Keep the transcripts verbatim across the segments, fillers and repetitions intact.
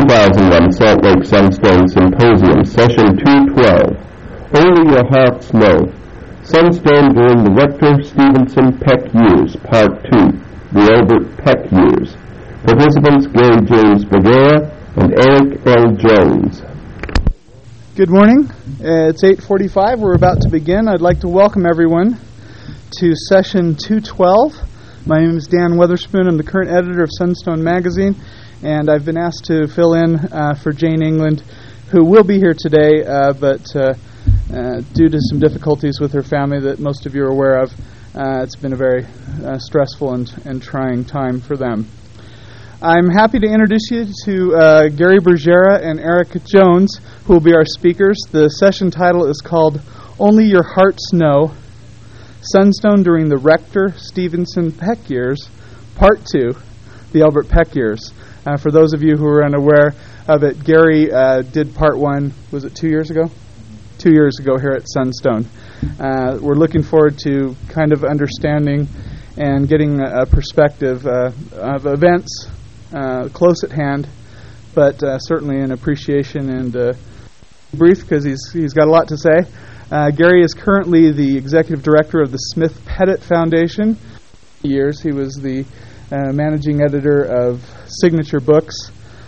thousand one Salt Lake Sunstone Symposium, Session two twelve. Only Your Hearts Know. Sunstone during the Rector Stevenson Peck Years, Part two. The Elbert Peck Years. Participants Gary James Bergera and Eric L. Jones. Good morning. Uh, it's eight forty-five. We're about to begin. I'd like to welcome everyone to Session two twelve. My name is Dan Weatherspoon. I'm the current editor of Sunstone Magazine, and I've been asked to fill in uh, for Jane England, who will be here today, uh, but uh, uh, due to some difficulties with her family that most of you are aware of, uh, it's been a very uh, stressful and, and trying time for them. I'm happy to introduce you to uh, Gary Bergera and Eric Jones, who will be our speakers. The session title is called Only Your Hearts Know, Sunstone During the Rector Stevenson Peck Years, Part two, the Elbert Peck Years. Uh, for those of you who are unaware of it, Gary uh, did Part one, was it two years ago? Two years ago here at Sunstone. Uh, we're looking forward to kind of understanding and getting a, a perspective uh, of events Uh, close at hand, but uh, certainly an appreciation and uh, brief because he's he's got a lot to say. Uh, Gary is currently the executive director of the Smith Pettit Foundation. For years he was the uh, managing editor of Signature Books,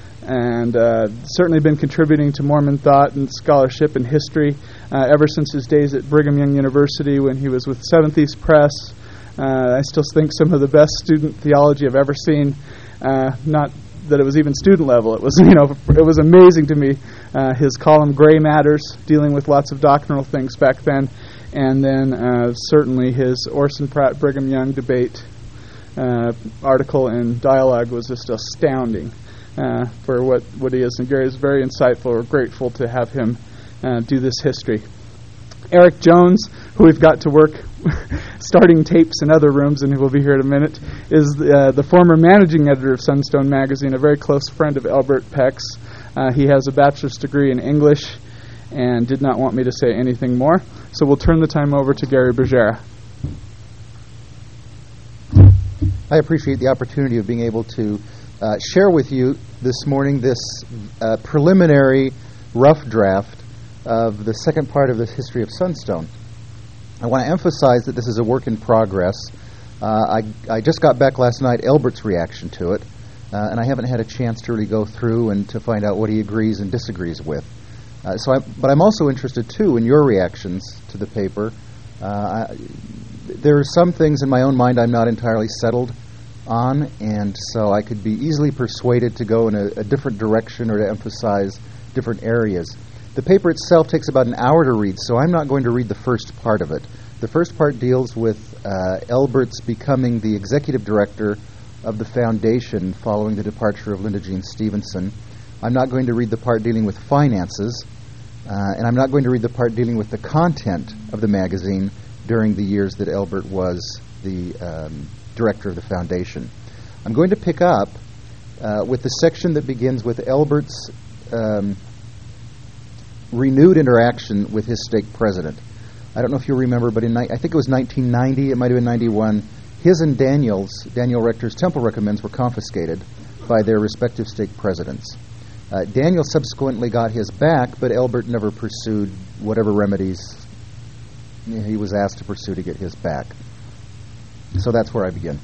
and uh, certainly been contributing to Mormon thought and scholarship and history uh, ever since his days at Brigham Young University when he was with Seventh East Press. Uh, I still think some of the best student theology I've ever seen. Uh, not that it was even student level. It was, you know, it was amazing to me. Uh, his column Gray Matters, dealing with lots of doctrinal things back then, and then uh, certainly his Orson Pratt Brigham Young debate uh, article and dialogue was just astounding uh, for what, what he is. And Gary is very insightful. We're grateful to have him uh, do this history. Eric Jones, who we've got to work starting tapes in other rooms, and who will be here in a minute, is the, uh, the former managing editor of Sunstone Magazine, a very close friend of Elbert Peck's. Uh, he has a bachelor's degree in English and did not want me to say anything more. So we'll turn the time over to Gary Bergera. I appreciate the opportunity of being able to uh, share with you this morning this uh, preliminary rough draft of the second part of the history of Sunstone. I want to emphasize that this is a work in progress. Uh, I, I just got back last night Elbert's reaction to it, uh, and I haven't had a chance to really go through and to find out what he agrees and disagrees with. Uh, so, I, but I'm also interested too in your reactions to the paper. Uh, I, there are some things in my own mind I'm not entirely settled on, and so I could be easily persuaded to go in a, a different direction or to emphasize different areas. The paper itself takes about an hour to read, so I'm not going to read the first part of it. The first part deals with uh, Elbert's becoming the executive director of the foundation following the departure of Linda Jean Stevenson. I'm not going to read the part dealing with finances, uh, and I'm not going to read the part dealing with the content of the magazine during the years that Elbert was the um, director of the foundation. I'm going to pick up uh, with the section that begins with Elbert's um, renewed interaction with his stake president. I don't know if you remember, but in ni- I think it was nineteen ninety, it might have been ninety-one, his and Daniel's, Daniel Rector's temple recommends were confiscated by their respective stake presidents. Uh, Daniel subsequently got his back, but Elbert never pursued whatever remedies he was asked to pursue to get his back. So that's where I begin.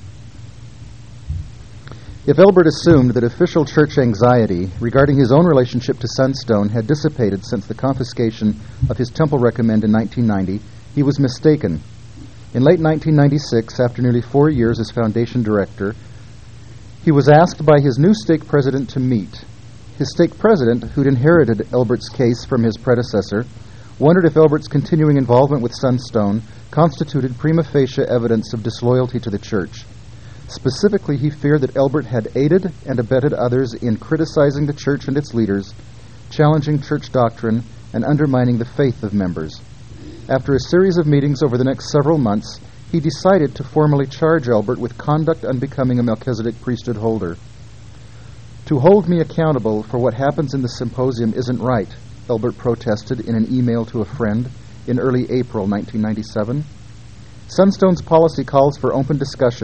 If Elbert assumed that official church anxiety regarding his own relationship to Sunstone had dissipated since the confiscation of his temple recommend in nineteen ninety, he was mistaken. In late nineteen ninety-six, after nearly four years as foundation director, he was asked by his new stake president to meet. His stake president, who'd inherited Elbert's case from his predecessor, wondered if Elbert's continuing involvement with Sunstone constituted prima facie evidence of disloyalty to the church. Specifically, he feared that Elbert had aided and abetted others in criticizing the church and its leaders, challenging church doctrine, and undermining the faith of members. After a series of meetings over the next several months, he decided to formally charge Elbert with conduct unbecoming a Melchizedek priesthood holder. "To hold me accountable for what happens in the symposium isn't right," Elbert protested in an email to a friend in early April nineteen ninety-seven. "Sunstone's policy calls for open discussion,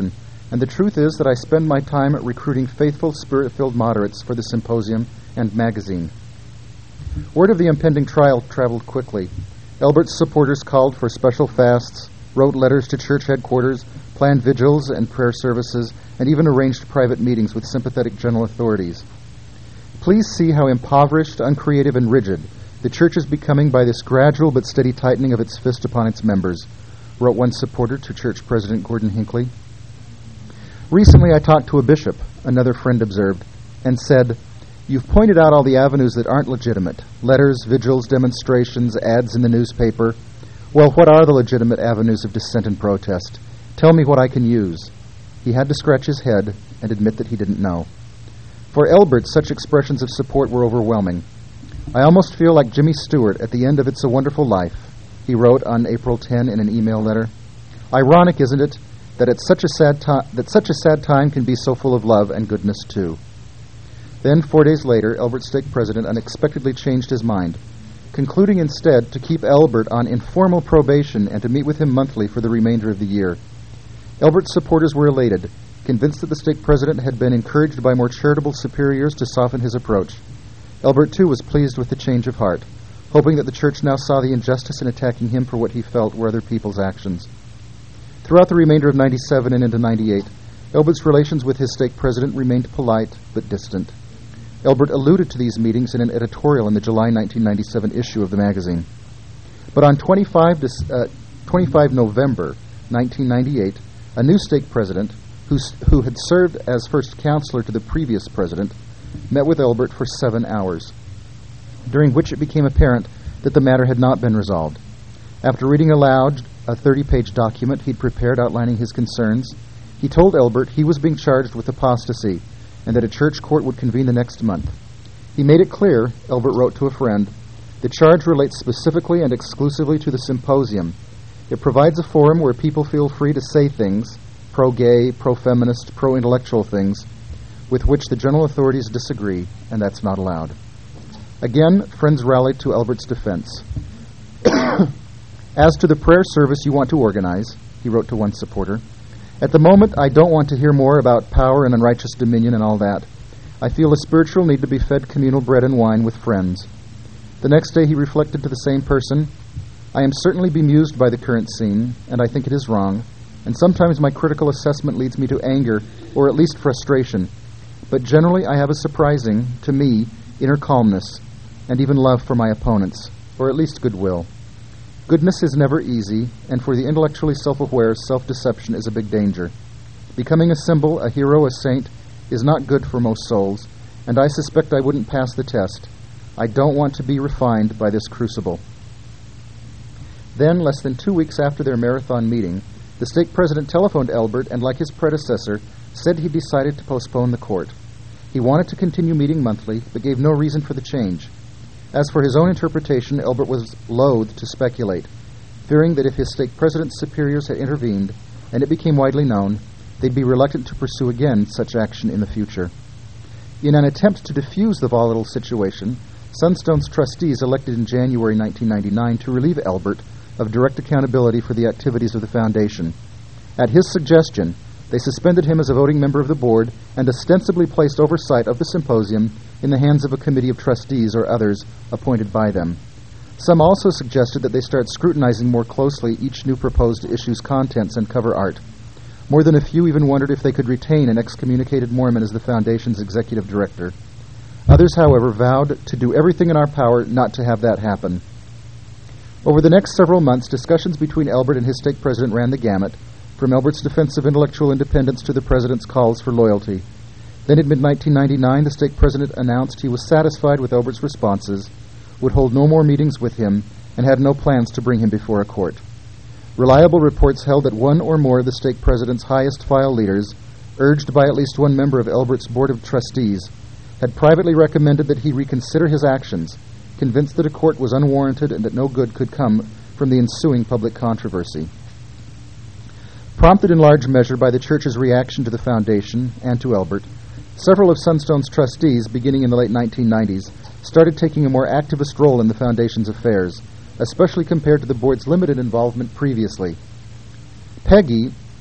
And the truth is that I spend my time recruiting faithful, spirit-filled moderates for the symposium and magazine. Word of the impending trial traveled quickly. Elbert's supporters called for special fasts, wrote letters to church headquarters, planned vigils and prayer services, and even arranged private meetings with sympathetic general authorities. Please see how impoverished, uncreative, and rigid the church is becoming by this gradual but steady tightening of its fist upon its members, wrote one supporter to church president Gordon Hinckley. Recently I talked to a bishop, another friend observed, and said, "You've pointed out all the avenues that aren't legitimate. Letters, vigils, demonstrations, ads in the newspaper. Well, what are the legitimate avenues of dissent and protest? Tell me what I can use." He had to scratch his head and admit that he didn't know. For Elbert, such expressions of support were overwhelming. "I almost feel like Jimmy Stewart at the end of It's a Wonderful Life," he wrote on April tenth in an email letter. "Ironic, isn't it, that at such a sad time that such a sad time can be so full of love and goodness too." Then, four days later, Elbert Stake President unexpectedly changed his mind, concluding instead to keep Elbert on informal probation and to meet with him monthly for the remainder of the year. Elbert's supporters were elated, convinced that the stake president had been encouraged by more charitable superiors to soften his approach. Elbert, too, was pleased with the change of heart, hoping that the church now saw the injustice in attacking him for what he felt were other people's actions. Throughout the remainder of ninety-seven and into ninety-eight, Elbert's relations with his stake president remained polite but distant. Elbert alluded to these meetings in an editorial in the July nineteen ninety-seven issue of the magazine. But on twenty-fifth November nineteen ninety-eight, a new stake president, who, who had served as first counselor to the previous president, met with Elbert for seven hours, during which it became apparent that the matter had not been resolved. After reading aloud a thirty-page document he'd prepared outlining his concerns, he told Elbert he was being charged with apostasy and that a church court would convene the next month. He made it clear, Elbert wrote to a friend, the charge relates specifically and exclusively to the symposium. It provides a forum where people feel free to say things, pro-gay, pro-feminist, pro-intellectual things, with which the general authorities disagree, and that's not allowed. Again, friends rallied to Elbert's defense. As to the prayer service you want to organize, he wrote to one supporter, at the moment I don't want to hear more about power and unrighteous dominion and all that. I feel a spiritual need to be fed communal bread and wine with friends. The next day he reflected to the same person, I am certainly bemused by the current scene, and I think it is wrong, and sometimes my critical assessment leads me to anger, or at least frustration, but generally I have a surprising, to me, inner calmness, and even love for my opponents, or at least goodwill. Goodness is never easy, and for the intellectually self-aware, self-deception is a big danger. Becoming a symbol, a hero, a saint, is not good for most souls, and I suspect I wouldn't pass the test. I don't want to be refined by this crucible. Then, less than two weeks after their marathon meeting, the stake president telephoned Elbert and, like his predecessor, said he decided to postpone the court. He wanted to continue meeting monthly, but gave no reason for the change. As for his own interpretation, Elbert was loath to speculate, fearing that if his stake president's superiors had intervened, and it became widely known, they'd be reluctant to pursue again such action in the future. In an attempt to defuse the volatile situation, Sunstone's trustees elected in January nineteen ninety-nine to relieve Elbert of direct accountability for the activities of the foundation. At his suggestion, they suspended him as a voting member of the board and ostensibly placed oversight of the symposium in the hands of a committee of trustees or others appointed by them. Some also suggested that they start scrutinizing more closely each new proposed issue's contents and cover art. More than a few even wondered if they could retain an excommunicated Mormon as the foundation's executive director. Others, however, vowed to do everything in our power not to have that happen. Over the next several months, discussions between Elbert and his stake president ran the gamut, from Elbert's defense of intellectual independence to the president's calls for loyalty. Then in mid nineteen ninety-nine, the stake president announced he was satisfied with Elbert's responses, would hold no more meetings with him, and had no plans to bring him before a court. Reliable reports held that one or more of the stake president's highest file leaders, urged by at least one member of Elbert's board of trustees, had privately recommended that he reconsider his actions, convinced that a court was unwarranted and that no good could come from the ensuing public controversy. Prompted in large measure by the church's reaction to the foundation and to Elbert, several of Sunstone's trustees, beginning in the late nineteen nineties, started taking a more activist role in the foundation's affairs, especially compared to the board's limited involvement previously. Peggy,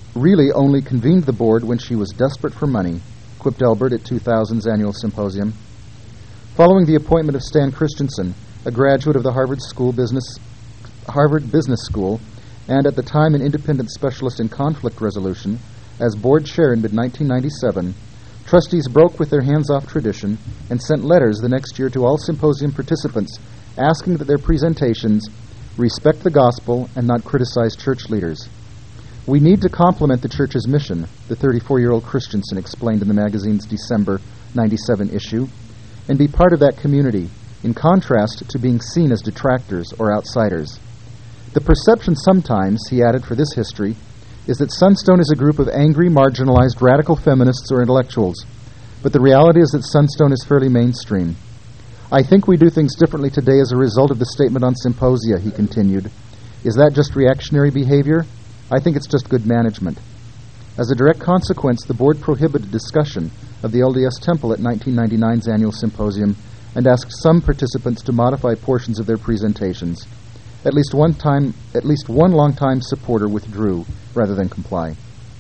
really only convened the board when she was desperate for money, quipped Elbert at two thousand's annual symposium. Following the appointment of Stan Christensen, a graduate of the Harvard School Business, Harvard Business School, and at the time an independent specialist in conflict resolution, as board chair in mid nineteen ninety-seven, trustees broke with their hands-off tradition and sent letters the next year to all symposium participants asking that their presentations respect the gospel and not criticize church leaders. We need to complement the church's mission, the thirty-four-year-old Christensen explained in the magazine's December ninety-seven issue, and be part of that community, in contrast to being seen as detractors or outsiders. The perception sometimes, he added for this history, is that Sunstone is a group of angry, marginalized, radical feminists or intellectuals, but the reality is that Sunstone is fairly mainstream. I think we do things differently today as a result of the statement on symposia, he continued. Is that just reactionary behavior? I think it's just good management. As a direct consequence, the board prohibited discussion of the L D S Temple at nineteen ninety-nine's annual symposium and asked some participants to modify portions of their presentations. At least one time, at least one longtime supporter withdrew rather than comply.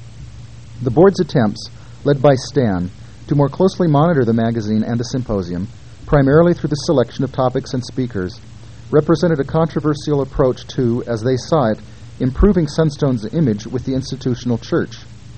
The board's attempts, led by Stan, to more closely monitor the magazine and the symposium, primarily through the selection of topics and speakers, represented a controversial approach to, as they saw it, improving Sunstone's image with the institutional church.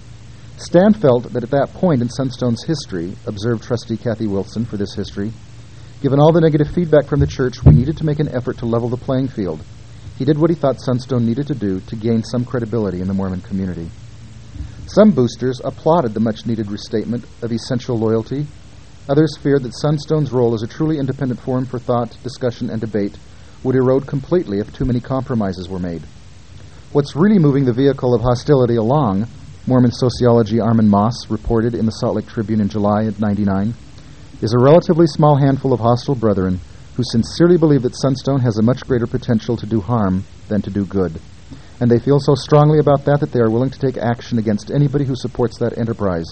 Stan felt that at that point in Sunstone's history, observed trustee Kathy Wilson for this history, given all the negative feedback from the church, we needed to make an effort to level the playing field. He did what he thought Sunstone needed to do to gain some credibility in the Mormon community. Some boosters applauded the much-needed restatement of essential loyalty. Others feared that Sunstone's role as a truly independent forum for thought, discussion, and debate would erode completely if too many compromises were made. What's really moving the vehicle of hostility along, Mormon sociology Armin Moss reported in the Salt Lake Tribune in July of ninety-nine, is a relatively small handful of hostile brethren who sincerely believe that Sunstone has a much greater potential to do harm than to do good. And they feel so strongly about that that they are willing to take action against anybody who supports that enterprise.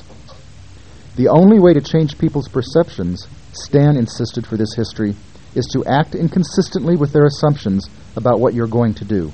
The only way to change people's perceptions, Stan insisted for this history, is to act inconsistently with their assumptions about what you're going to do.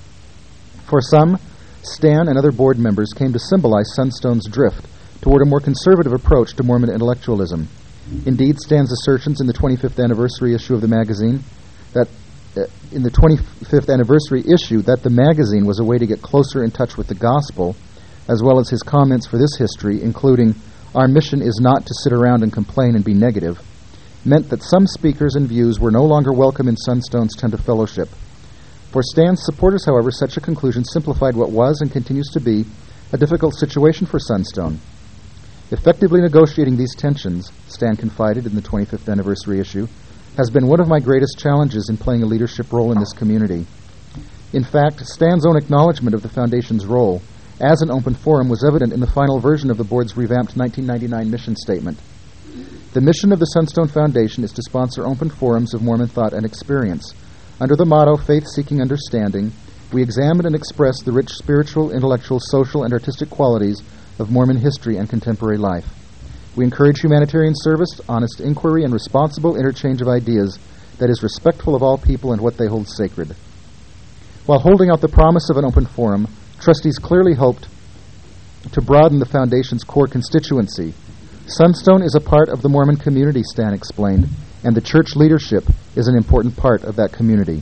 For some, Stan and other board members came to symbolize Sunstone's drift toward a more conservative approach to Mormon intellectualism. Indeed, Stan's assertions in the twenty-fifth anniversary issue of the magazine, that uh, in the twenty-fifth anniversary issue, that the magazine was a way to get closer in touch with the gospel, as well as his comments for this history, including, "Our mission is not to sit around and complain and be negative," meant that some speakers and views were no longer welcome in Sunstone's tent of fellowship. For Stan's supporters, however, such a conclusion simplified what was and continues to be a difficult situation for Sunstone. Effectively negotiating these tensions, Stan confided in the twenty-fifth anniversary issue, has been one of my greatest challenges in playing a leadership role in this community. In fact, Stan's own acknowledgement of the Foundation's role as an open forum was evident in the final version of the board's revamped nineteen ninety-nine mission statement. The mission of the Sunstone Foundation is to sponsor open forums of Mormon thought and experience. Under the motto, Faith-Seeking Understanding, we examine and express the rich spiritual, intellectual, social, and artistic qualities of Mormon history and contemporary life. We encourage humanitarian service, honest inquiry, and responsible interchange of ideas that is respectful of all people and what they hold sacred. While holding out the promise of an open forum, trustees clearly hoped to broaden the Foundation's core constituency. Sunstone is a part of the Mormon community, Stan explained, and the church leadership is an important part of that community.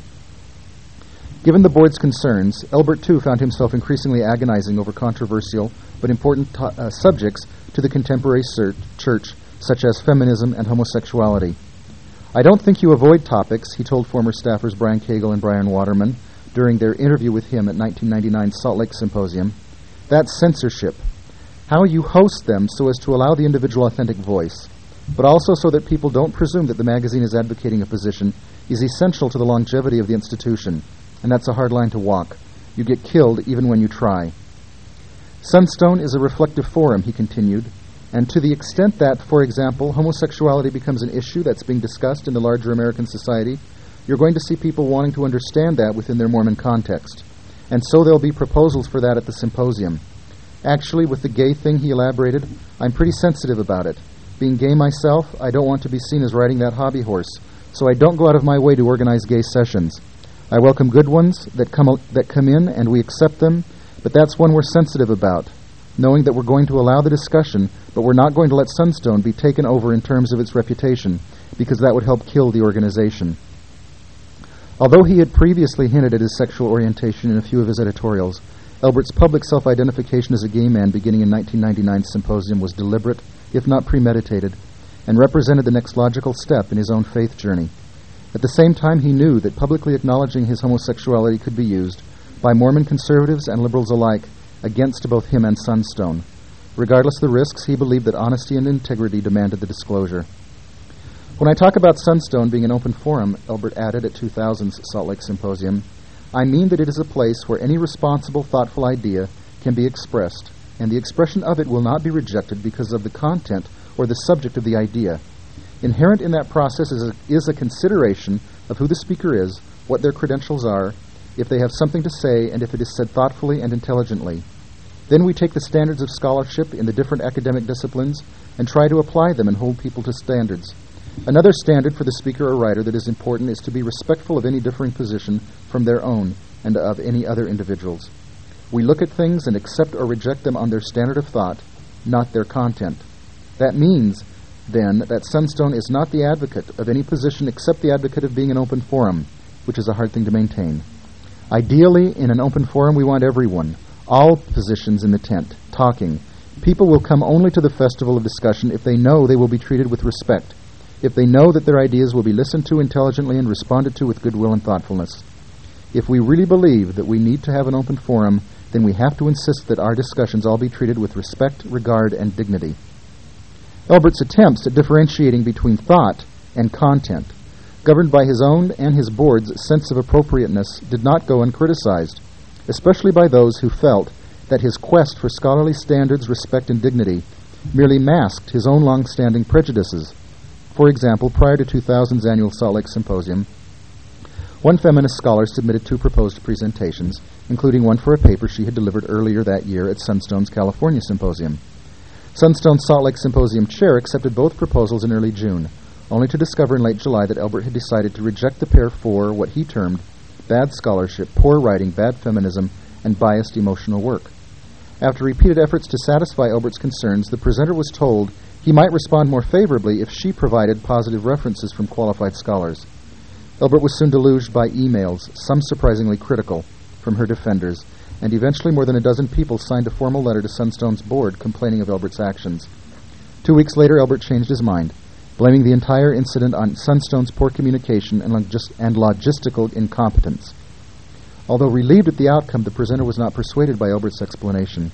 Given the board's concerns, Elbert too found himself increasingly agonizing over controversial but important to- uh, subjects to the contemporary sur- church, such as feminism and homosexuality. "I don't think you avoid topics," he told former staffers Brian Cagle and Brian Waterman during their interview with him at nineteen ninety-nine's Salt Lake Symposium. "That's censorship. How you host them so as to allow the individual authentic voice, but also so that people don't presume that the magazine is advocating a position, is essential to the longevity of the institution, and that's a hard line to walk. You get killed even when you try." Sunstone is a reflective forum, he continued, and to the extent that, for example, homosexuality becomes an issue that's being discussed in the larger American society, you're going to see people wanting to understand that within their Mormon context. And so there'll be proposals for that at the symposium. Actually, with the gay thing, he elaborated, I'm pretty sensitive about it. Being gay myself, I don't want to be seen as riding that hobby horse, so I don't go out of my way to organize gay sessions. I welcome good ones that come that come in, and we accept them, But that's one we're sensitive about, knowing that we're going to allow the discussion, but we're not going to let Sunstone be taken over in terms of its reputation, because that would help kill the organization. Although he had previously hinted at his sexual orientation in a few of his editorials, Elbert's public self-identification as a gay man beginning in nineteen ninety-nine's symposium was deliberate, if not premeditated, and represented the next logical step in his own faith journey. At the same time, he knew that publicly acknowledging his homosexuality could be used by Mormon conservatives and liberals alike against both him and Sunstone. Regardless of the risks, he believed that honesty and integrity demanded the disclosure. When I talk about Sunstone being an open forum, Elbert added at two thousand's Salt Lake Symposium, I mean that it is a place where any responsible, thoughtful idea can be expressed, and the expression of it will not be rejected because of the content or the subject of the idea. Inherent in that process is a, is a consideration of who the speaker is, what their credentials are, if they have something to say, and if it is said thoughtfully and intelligently. Then we take the standards of scholarship in the different academic disciplines and try to apply them and hold people to standards. Another standard for the speaker or writer that is important is to be respectful of any differing position from their own and of any other individuals. We look at things and accept or reject them on their standard of thought, not their content. That means, then, that Sunstone is not the advocate of any position except the advocate of being an open forum, which is a hard thing to maintain. Ideally, in an open forum, we want everyone, all positions in the tent, talking. People will come only to the festival of discussion if they know they will be treated with respect, if they know that their ideas will be listened to intelligently and responded to with goodwill and thoughtfulness. If we really believe that we need to have an open forum, then we have to insist that our discussions all be treated with respect, regard, and dignity. Elbert's attempts at differentiating between thought and content, governed by his own and his board's sense of appropriateness, did not go uncriticized, especially by those who felt that his quest for scholarly standards, respect, and dignity merely masked his own long-standing prejudices. For example, prior to two thousand's annual Salt Lake Symposium, one feminist scholar submitted two proposed presentations, including one for a paper she had delivered earlier that year at Sunstone's California Symposium. Sunstone's Salt Lake Symposium chair accepted both proposals in early June, only to discover in late July that Elbert had decided to reject the pair for what he termed bad scholarship, poor writing, bad feminism, and biased emotional work. After repeated efforts to satisfy Elbert's concerns, the presenter was told he might respond more favorably if she provided positive references from qualified scholars. Elbert was soon deluged by emails, some surprisingly critical, from her defenders, and eventually more than a dozen people signed a formal letter to Sunstone's board complaining of Elbert's actions. Two weeks later, Elbert changed his mind, blaming the entire incident on Sunstone's poor communication and, logis- and logistical incompetence. Although relieved at the outcome, the presenter was not persuaded by Elbert's explanation.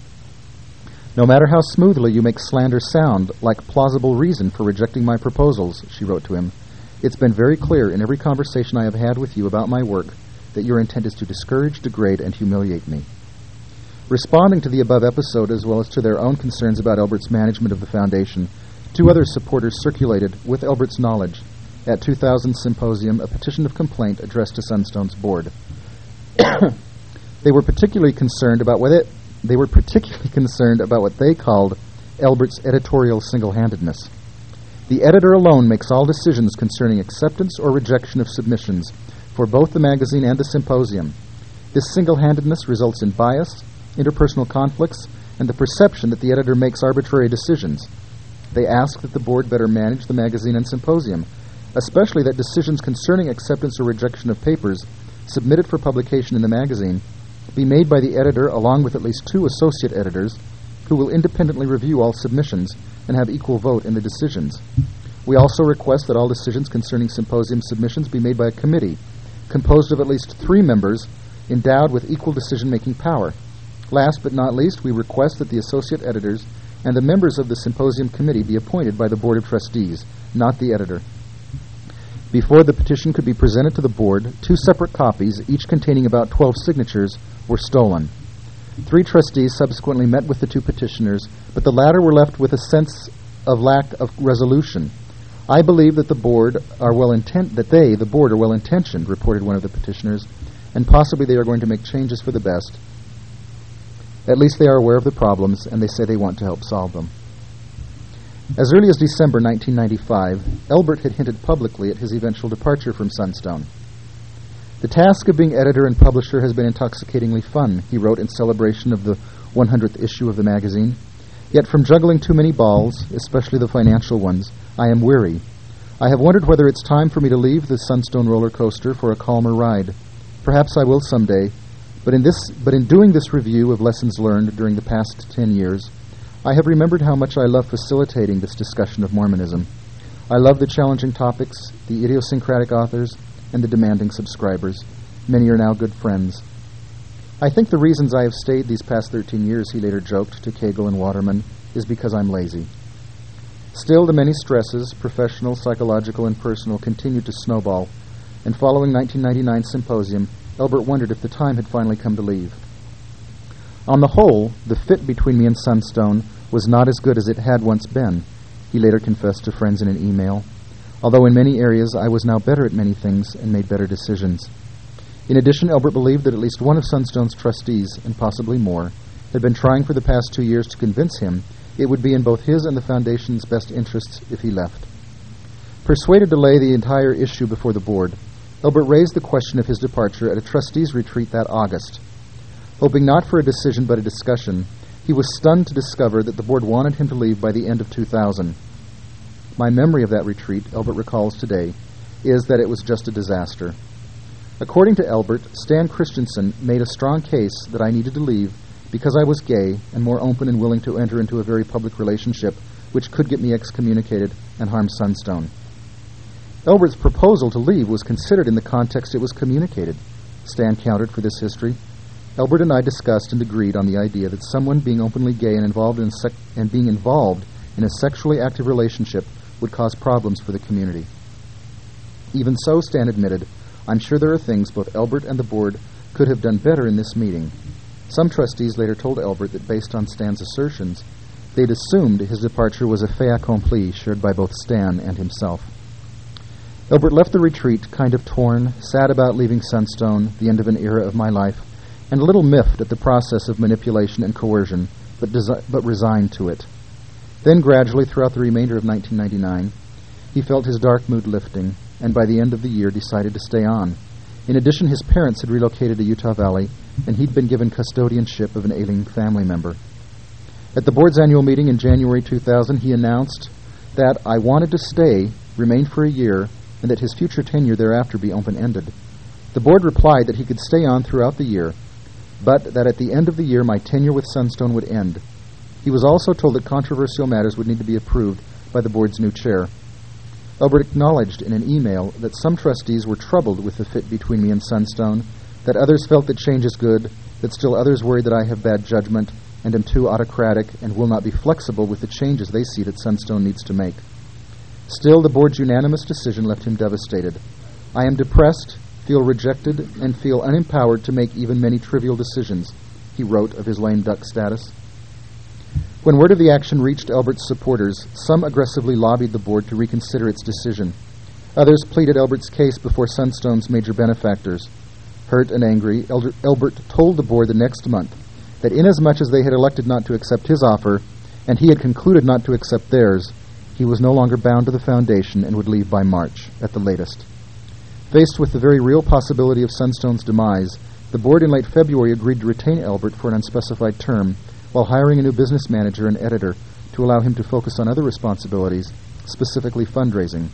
No matter how smoothly you make slander sound like plausible reason for rejecting my proposals, she wrote to him, it's been very clear in every conversation I have had with you about my work that your intent is to discourage, degrade, and humiliate me. Responding to the above episode, as well as to their own concerns about Elbert's management of the foundation, two other supporters circulated, with Elbert's knowledge, at two thousand Symposium a petition of complaint addressed to Sunstone's board. They were particularly concerned about what it, they were particularly concerned about what they called Elbert's editorial single-handedness. The editor alone makes all decisions concerning acceptance or rejection of submissions for both the magazine and the symposium. This single-handedness results in bias, interpersonal conflicts, and the perception that the editor makes arbitrary decisions. They ask that the board better manage the magazine and symposium, especially that decisions concerning acceptance or rejection of papers submitted for publication in the magazine be made by the editor along with at least two associate editors who will independently review all submissions and have equal vote in the decisions. We also request that all decisions concerning symposium submissions be made by a committee composed of at least three members endowed with equal decision-making power. Last but not least, we request that the associate editors and the members of the symposium committee be appointed by the Board of Trustees, not the editor. Before the petition could be presented to the board, two separate copies, each containing about twelve signatures, were stolen. Three trustees subsequently met with the two petitioners, but the latter were left with a sense of lack of resolution. I believe that the board are well intent that they, the board, are well intentioned, reported one of the petitioners, and possibly they are going to make changes for the best. At least they are aware of the problems, and they say they want to help solve them. As early as December nineteen ninety-five, Elbert had hinted publicly at his eventual departure from Sunstone. The task of being editor and publisher has been intoxicatingly fun, he wrote in celebration of the one hundredth issue of the magazine. Yet from juggling too many balls, especially the financial ones, I am weary. I have wondered whether it's time for me to leave the Sunstone roller coaster for a calmer ride. Perhaps I will someday, but in this, but in doing this review of lessons learned during the past ten years, I have remembered how much I love facilitating this discussion of Mormonism. I love the challenging topics, the idiosyncratic authors, and the demanding subscribers. Many are now good friends. I think the reasons I have stayed these past thirteen years, he later joked to Cagle and Waterman, is because I'm lazy. Still, the many stresses, professional, psychological, and personal, continued to snowball, and following nineteen ninety-nine's symposium, Elbert wondered if the time had finally come to leave. On the whole, the fit between me and Sunstone was not as good as it had once been, he later confessed to friends in an email, although in many areas I was now better at many things and made better decisions. In addition, Elbert believed that at least one of Sunstone's trustees, and possibly more, had been trying for the past two years to convince him it would be in both his and the Foundation's best interests if he left. Persuaded to lay the entire issue before the board, Elbert raised the question of his departure at a trustees' retreat that August. Hoping not for a decision but a discussion, he was stunned to discover that the board wanted him to leave by the end of two thousand. My memory of that retreat, Elbert recalls today, is that it was just a disaster. According to Elbert, Stan Christensen made a strong case that I needed to leave because I was gay and more open and willing to enter into a very public relationship which could get me excommunicated and harm Sunstone. Elbert's proposal to leave was considered in the context it was communicated. Stan countered for this history. Elbert and I discussed and agreed on the idea that someone being openly gay and involved in sec- and being involved in a sexually active relationship would cause problems for the community. Even so, Stan admitted, I'm sure there are things both Elbert and the board could have done better in this meeting. Some trustees later told Elbert that based on Stan's assertions, they'd assumed his departure was a fait accompli shared by both Stan and himself. Elbert left the retreat kind of torn, sad about leaving Sunstone, the end of an era of my life, and a little miffed at the process of manipulation and coercion, but, desi- but resigned to it. Then gradually, throughout the remainder of nineteen ninety-nine, he felt his dark mood lifting, and by the end of the year decided to stay on. In addition, his parents had relocated to Utah Valley, and he'd been given custodianship of an ailing family member. At the board's annual meeting in January two thousand, he announced that I wanted to stay, remain for a year, and that his future tenure thereafter be open-ended. The board replied that he could stay on throughout the year, but that at the end of the year my tenure with Sunstone would end. He was also told that controversial matters would need to be approved by the board's new chair. Elbert acknowledged in an email that some trustees were troubled with the fit between me and Sunstone, that others felt that change is good, that still others worried that I have bad judgment and am too autocratic and will not be flexible with the changes they see that Sunstone needs to make. Still, the board's unanimous decision left him devastated. I am depressed, feel rejected, and feel unempowered to make even many trivial decisions, he wrote of his lame duck status. When word of the action reached Elbert's supporters, some aggressively lobbied the board to reconsider its decision. Others pleaded Elbert's case before Sunstone's major benefactors. Hurt and angry, Elder- Elbert told the board the next month that inasmuch as they had elected not to accept his offer, and he had concluded not to accept theirs, he was no longer bound to the foundation and would leave by March, at the latest. Faced with the very real possibility of Sunstone's demise, the board in late February agreed to retain Elbert for an unspecified term, while hiring a new business manager and editor to allow him to focus on other responsibilities, specifically fundraising.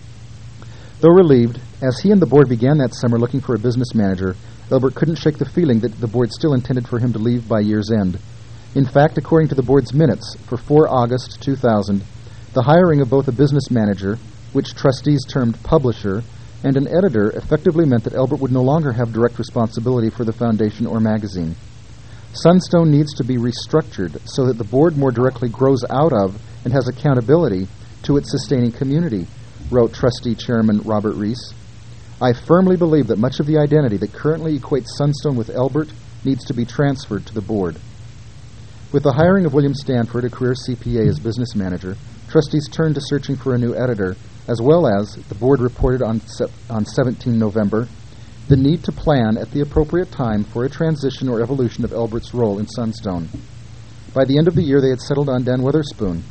Though relieved, as he and the board began that summer looking for a business manager, Elbert couldn't shake the feeling that the board still intended for him to leave by year's end. In fact, according to the board's minutes for the fourth of August two thousand, the hiring of both a business manager, which trustees termed publisher, and an editor effectively meant that Elbert would no longer have direct responsibility for the foundation or magazine. Sunstone needs to be restructured so that the board more directly grows out of and has accountability to its sustaining community, wrote trustee chairman Robert Reese. I firmly believe that much of the identity that currently equates Sunstone with Elbert needs to be transferred to the board. With the hiring of William Stanford, a career C P A, as business manager, trustees turned to searching for a new editor, as well as, the board reported on, se- on the seventeenth of November, the need to plan at the appropriate time for a transition or evolution of Elbert's role in Sunstone. By the end of the year, they had settled on Dan Weatherspoon,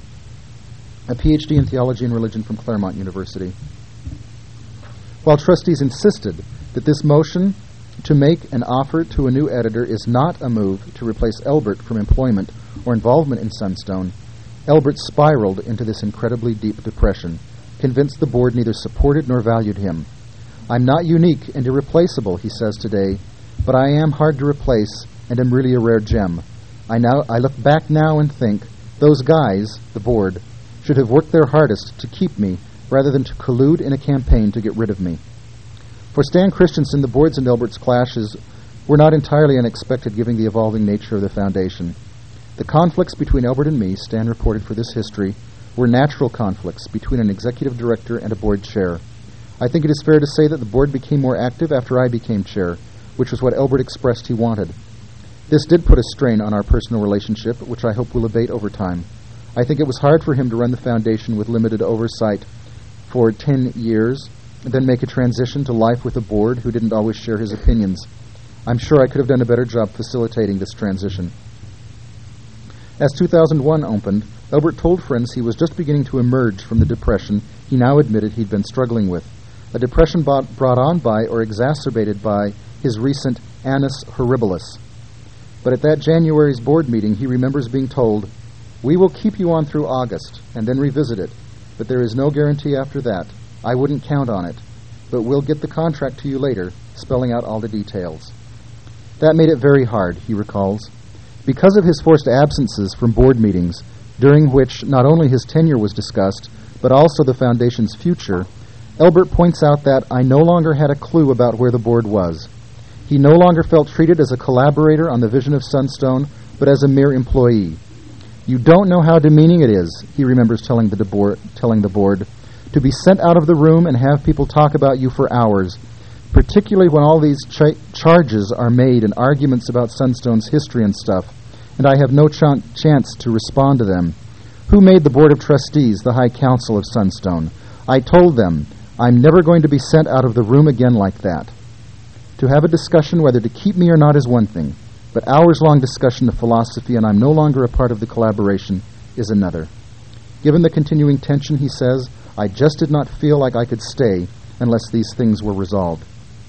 a P H D in theology and religion from Claremont University. While trustees insisted that this motion to make an offer to a new editor is not a move to replace Elbert from employment or involvement in Sunstone, Elbert spiraled into this incredibly deep depression, convinced the board neither supported nor valued him. "I'm not unique and irreplaceable," he says today, "but I am hard to replace and am really a rare gem. I now I look back now and think, those guys, the board, should have worked their hardest to keep me rather than to collude in a campaign to get rid of me." For Stan Christensen, the board's and Elbert's clashes were not entirely unexpected given the evolving nature of the foundation. The conflicts between Elbert and me, Stan reported for this history, were natural conflicts between an executive director and a board chair. I think it is fair to say that the board became more active after I became chair, which was what Elbert expressed he wanted. This did put a strain on our personal relationship, which I hope will abate over time. I think it was hard for him to run the foundation with limited oversight for ten years, and then make a transition to life with a board who didn't always share his opinions. I'm sure I could have done a better job facilitating this transition. As two thousand one opened, Elbert told friends he was just beginning to emerge from the depression he now admitted he'd been struggling with, a depression brought, brought on by or exacerbated by his recent annus horribilis. But at that January's board meeting, he remembers being told, "We will keep you on through August and then revisit it, but there is no guarantee after that. I wouldn't count on it, but we'll get the contract to you later," spelling out all the details. That made it very hard, he recalls. Because of his forced absences from board meetings, during which not only his tenure was discussed, but also the Foundation's future, Elbert points out that I no longer had a clue about where the board was. He no longer felt treated as a collaborator on the vision of Sunstone, but as a mere employee. "You don't know how demeaning it is," he remembers telling the, board, telling the board, "to be sent out of the room and have people talk about you for hours, particularly when all these ch- charges are made and arguments about Sunstone's history and stuff, and I have no ch- chance to respond to them. Who made the Board of Trustees the High Council of Sunstone? I told them, I'm never going to be sent out of the room again like that. To have a discussion whether to keep me or not is one thing, but hours-long discussion of philosophy and I'm no longer a part of the collaboration is another. Given the continuing tension," he says, "I just did not feel like I could stay unless these things were resolved."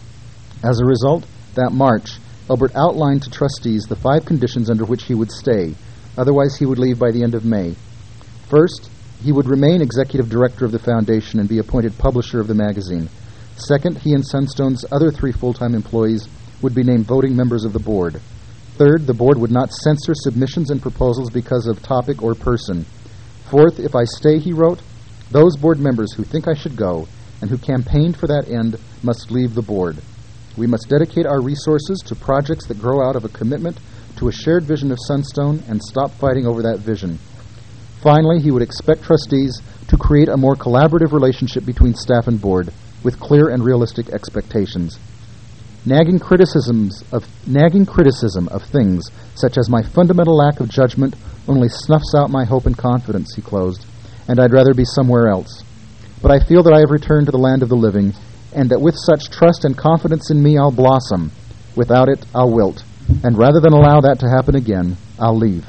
As a result, that March, Elbert outlined to trustees the five conditions under which he would stay, otherwise he would leave by the end of May. First, he would remain executive director of the foundation and be appointed publisher of the magazine. Second, he and Sunstone's other three full-time employees would be named voting members of the board. Third, the board would not censor submissions and proposals because of topic or person. Fourth, if I stay, he wrote, those board members who think I should go and who campaigned for that end must leave the board. We must dedicate our resources to projects that grow out of a commitment to a shared vision of Sunstone and stop fighting over that vision. Finally, he would expect trustees to create a more collaborative relationship between staff and board with clear and realistic expectations. Nagging criticisms of nagging criticism of things such as my fundamental lack of judgment only snuffs out my hope and confidence, he closed, and I'd rather be somewhere else. But I feel that I have returned to the land of the living, and that with such trust and confidence in me I'll blossom. Without it, I'll wilt. And rather than allow that to happen again, I'll leave.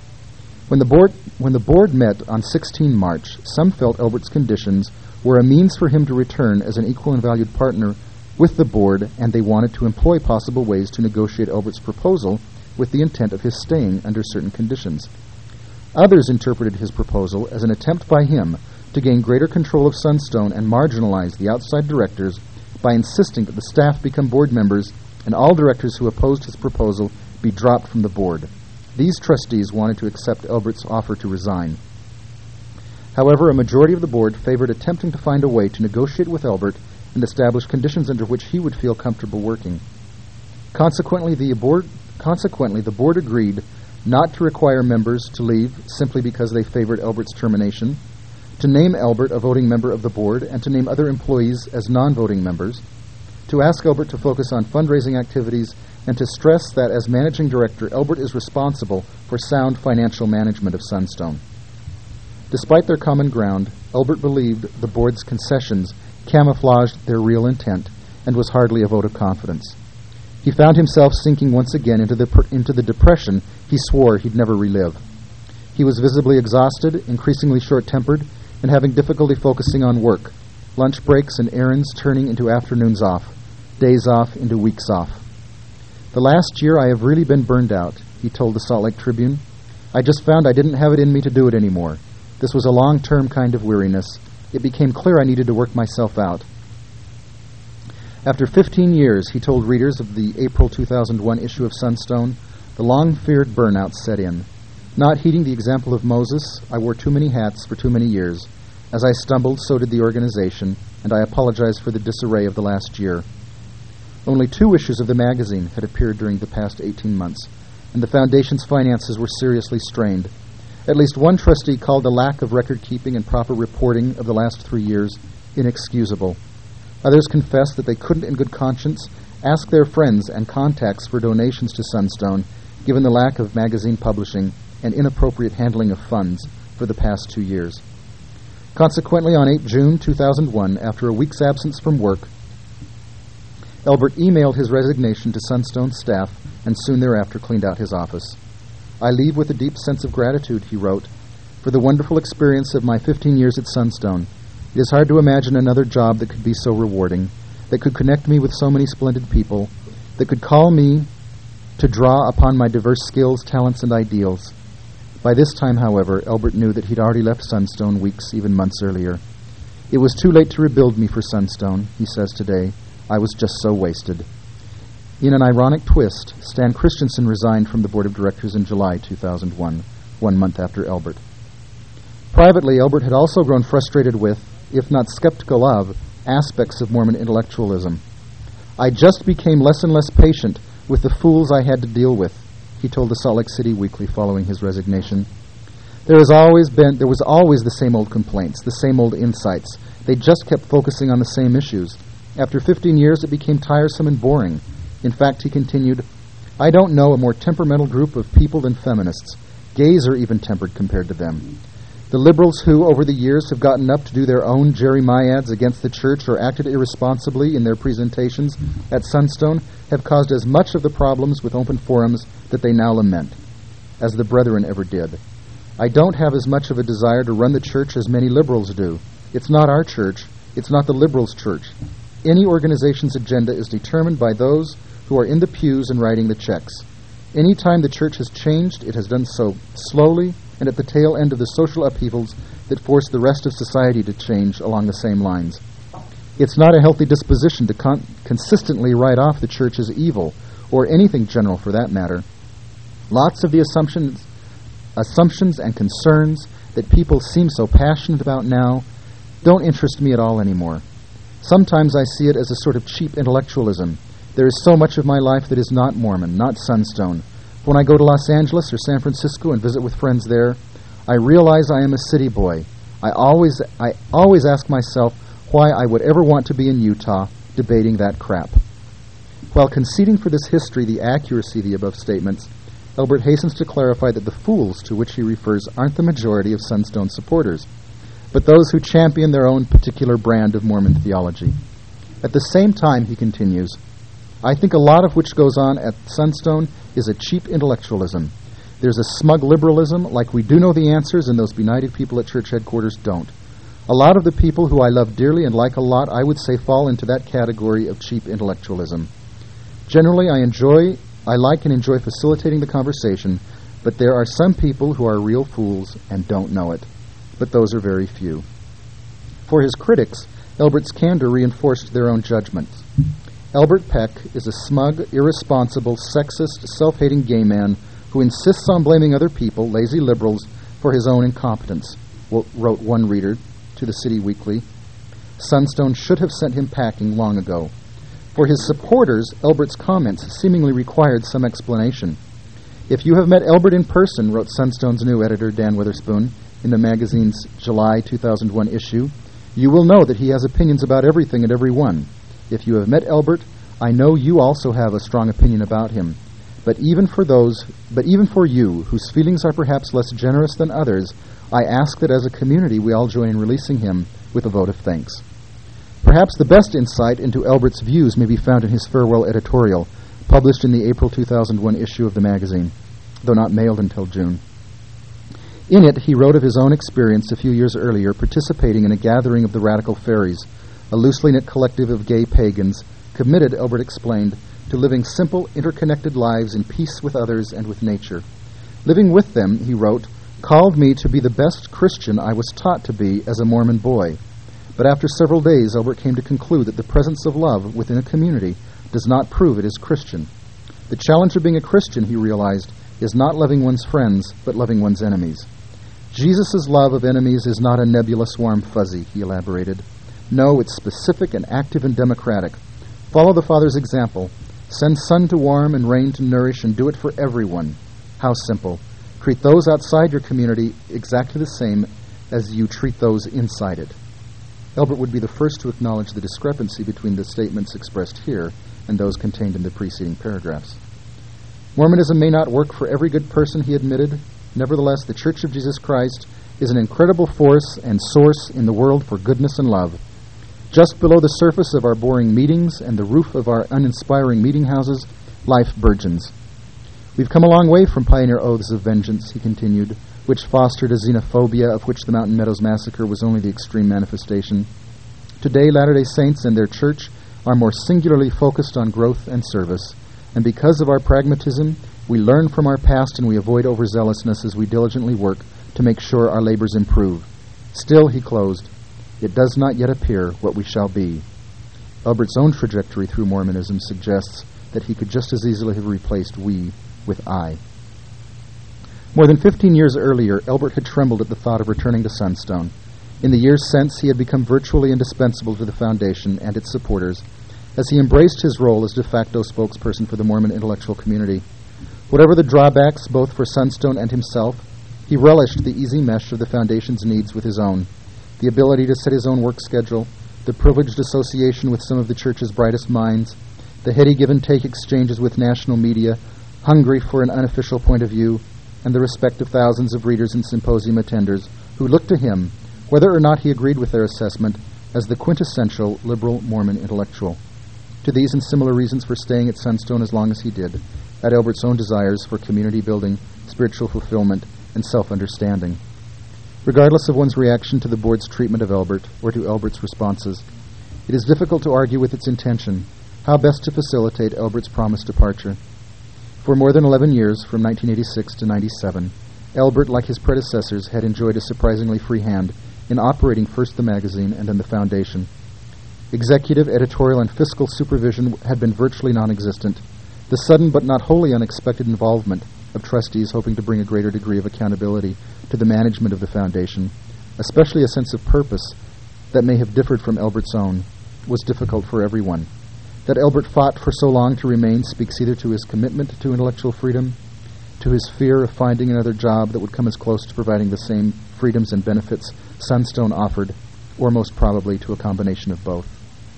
When the board when the board met on the sixteenth of March, some felt Elbert's conditions were a means for him to return as an equal and valued partner with the board, and they wanted to employ possible ways to negotiate Elbert's proposal with the intent of his staying under certain conditions. Others interpreted his proposal as an attempt by him to gain greater control of Sunstone and marginalize the outside directors by insisting that the staff become board members and all directors who opposed his proposal be dropped from the board. These trustees wanted to accept Elbert's offer to resign. However, a majority of the board favored attempting to find a way to negotiate with Elbert and establish conditions under which he would feel comfortable working. Consequently, the board, consequently, the board agreed not to require members to leave simply because they favored Elbert's termination, to name Elbert a voting member of the board, and to name other employees as non-voting members, to ask Elbert to focus on fundraising activities, and to stress that as managing director, Elbert is responsible for sound financial management of Sunstone. Despite their common ground, Elbert believed the board's concessions camouflaged their real intent and was hardly a vote of confidence. He found himself sinking once again into the per- into the depression he swore he'd never relive. He was visibly exhausted, increasingly short-tempered, and having difficulty focusing on work, lunch breaks and errands turning into afternoons off. days off into weeks off. The last year I have really been burned out, he told the Salt Lake Tribune. I just found I didn't have it in me to do it anymore. This was a long-term kind of weariness. It became clear I needed to work myself out. After fifteen years, he told readers of the April two thousand one issue of Sunstone, the long-feared burnout set in. Not heeding the example of Moses, I wore too many hats for too many years. As I stumbled, so did the organization, and I apologize for the disarray of the last year. Only two issues of the magazine had appeared during the past eighteen months, and the Foundation's finances were seriously strained. At least one trustee called the lack of record-keeping and proper reporting of the last three years inexcusable. Others confessed that they couldn't in good conscience ask their friends and contacts for donations to Sunstone, given the lack of magazine publishing and inappropriate handling of funds for the past two years. Consequently, on the eighth of June two thousand one, after a week's absence from work, Elbert emailed his resignation to Sunstone staff and soon thereafter cleaned out his office. I leave with a deep sense of gratitude, he wrote, for the wonderful experience of my fifteen years at Sunstone. It is hard to imagine another job that could be so rewarding, that could connect me with so many splendid people, that could call me to draw upon my diverse skills, talents, and ideals. By this time, however, Elbert knew that he'd already left Sunstone weeks, even months earlier. It was too late to rebuild me for Sunstone, he says today. I was just so wasted. In an ironic twist, Stan Christensen resigned from the board of directors in July two thousand one, one month after Elbert. Privately, Elbert had also grown frustrated with, if not skeptical of, aspects of Mormon intellectualism. I just became less and less patient with the fools I had to deal with, he told the Salt Lake City Weekly following his resignation. There has always been, there was always the same old complaints, the same old insights. They just kept focusing on the same issues. After fifteen years, it became tiresome and boring. In fact, he continued, I don't know a more temperamental group of people than feminists. Gays are even tempered compared to them. The liberals who, over the years, have gotten up to do their own jeremiads against the church or acted irresponsibly in their presentations at Sunstone have caused as much of the problems with open forums that they now lament, as the brethren ever did. I don't have as much of a desire to run the church as many liberals do. It's not our church. It's not the liberals' church. Any organization's agenda is determined by those who are in the pews and writing the checks. Any time the church has changed, it has done so slowly and at the tail end of the social upheavals that force the rest of society to change along the same lines. It's not a healthy disposition to con- consistently write off the church as evil, or anything general for that matter. Lots of the assumptions, assumptions and concerns that people seem so passionate about now don't interest me at all anymore. Sometimes I see it as a sort of cheap intellectualism. There is so much of my life that is not Mormon, not Sunstone. When I go to Los Angeles or San Francisco and visit with friends there, I realize I am a city boy. I always, I always ask myself why I would ever want to be in Utah debating that crap. While conceding for this history the accuracy of the above statements, Elbert hastens to clarify that the fools to which he refers aren't the majority of Sunstone supporters, but those who champion their own particular brand of Mormon theology. At the same time, he continues, I think a lot of which goes on at Sunstone is a cheap intellectualism. There's a smug liberalism, like we do know the answers and those benighted people at church headquarters don't. A lot of the people who I love dearly and like a lot, I would say, fall into that category of cheap intellectualism. Generally, I enjoy, I like and enjoy facilitating the conversation, but there are some people who are real fools and don't know it. But those are very few. For his critics, Elbert's candor reinforced their own judgments. Elbert Peck is a smug, irresponsible, sexist, self-hating gay man who insists on blaming other people, lazy liberals, for his own incompetence, wrote one reader to the City Weekly. Sunstone should have sent him packing long ago. For his supporters, Elbert's comments seemingly required some explanation. If you have met Elbert in person, wrote Sunstone's new editor, Dan Witherspoon, in the magazine's July two thousand one issue, you will know that he has opinions about everything and everyone. If you have met Elbert, I know you also have a strong opinion about him. But even for those, but even for you, whose feelings are perhaps less generous than others, I ask that as a community we all join in releasing him with a vote of thanks. Perhaps the best insight into Elbert's views may be found in his farewell editorial, published in the April two thousand one issue of the magazine, though not mailed until June. In it, he wrote of his own experience a few years earlier participating in a gathering of the Radical Fairies, a loosely knit collective of gay pagans committed, Elbert explained, to living simple, interconnected lives in peace with others and with nature. Living with them, he wrote, called me to be the best Christian I was taught to be as a Mormon boy. But after several days, Elbert came to conclude that the presence of love within a community does not prove it is Christian. The challenge of being a Christian, he realized, is not loving one's friends, but loving one's enemies. Jesus' love of enemies is not a nebulous, warm fuzzy, he elaborated. No, it's specific and active and democratic. Follow the Father's example. Send sun to warm and rain to nourish, and do it for everyone. How simple. Treat those outside your community exactly the same as you treat those inside it. Elbert would be the first to acknowledge the discrepancy between the statements expressed here and those contained in the preceding paragraphs. Mormonism may not work for every good person, he admitted. Nevertheless, the Church of Jesus Christ is an incredible force and source in the world for goodness and love. Just below the surface of our boring meetings and the roof of our uninspiring meeting houses, life burgeons. We've come a long way from pioneer oaths of vengeance, he continued, which fostered a xenophobia of which the Mountain Meadows Massacre was only the extreme manifestation. Today, Latter-day Saints and their church are more singularly focused on growth and service, and because of our pragmatism, we learn from our past and we avoid overzealousness as we diligently work to make sure our labors improve. Still, he closed, it does not yet appear what we shall be. Elbert's own trajectory through Mormonism suggests that he could just as easily have replaced we with I. More than fifteen years earlier, Elbert had trembled at the thought of returning to Sunstone. In the years since, he had become virtually indispensable to the Foundation and its supporters, as he embraced his role as de facto spokesperson for the Mormon intellectual community. Whatever the drawbacks, both for Sunstone and himself, he relished the easy mesh of the Foundation's needs with his own, the ability to set his own work schedule, the privileged association with some of the Church's brightest minds, the heady give-and-take exchanges with national media, hungry for an unofficial point of view, and the respect of thousands of readers and symposium attenders who looked to him, whether or not he agreed with their assessment, as the quintessential liberal Mormon intellectual. To these and similar reasons for staying at Sunstone as long as he did, add Elbert's own desires for community building, spiritual fulfillment, and self-understanding. Regardless of one's reaction to the board's treatment of Elbert or to Elbert's responses, it is difficult to argue with its intention, how best to facilitate Elbert's promised departure. For more than eleven years, from nineteen eighty-six to ninety-seven, Elbert, like his predecessors, had enjoyed a surprisingly free hand in operating first the magazine and then the Foundation. Executive, editorial, and fiscal supervision had been virtually non-existent. The sudden but not wholly unexpected involvement of trustees hoping to bring a greater degree of accountability to the management of the Foundation, especially a sense of purpose that may have differed from Elbert's own, was difficult for everyone. That Elbert fought for so long to remain speaks either to his commitment to intellectual freedom, to his fear of finding another job that would come as close to providing the same freedoms and benefits Sunstone offered, or most probably to a combination of both.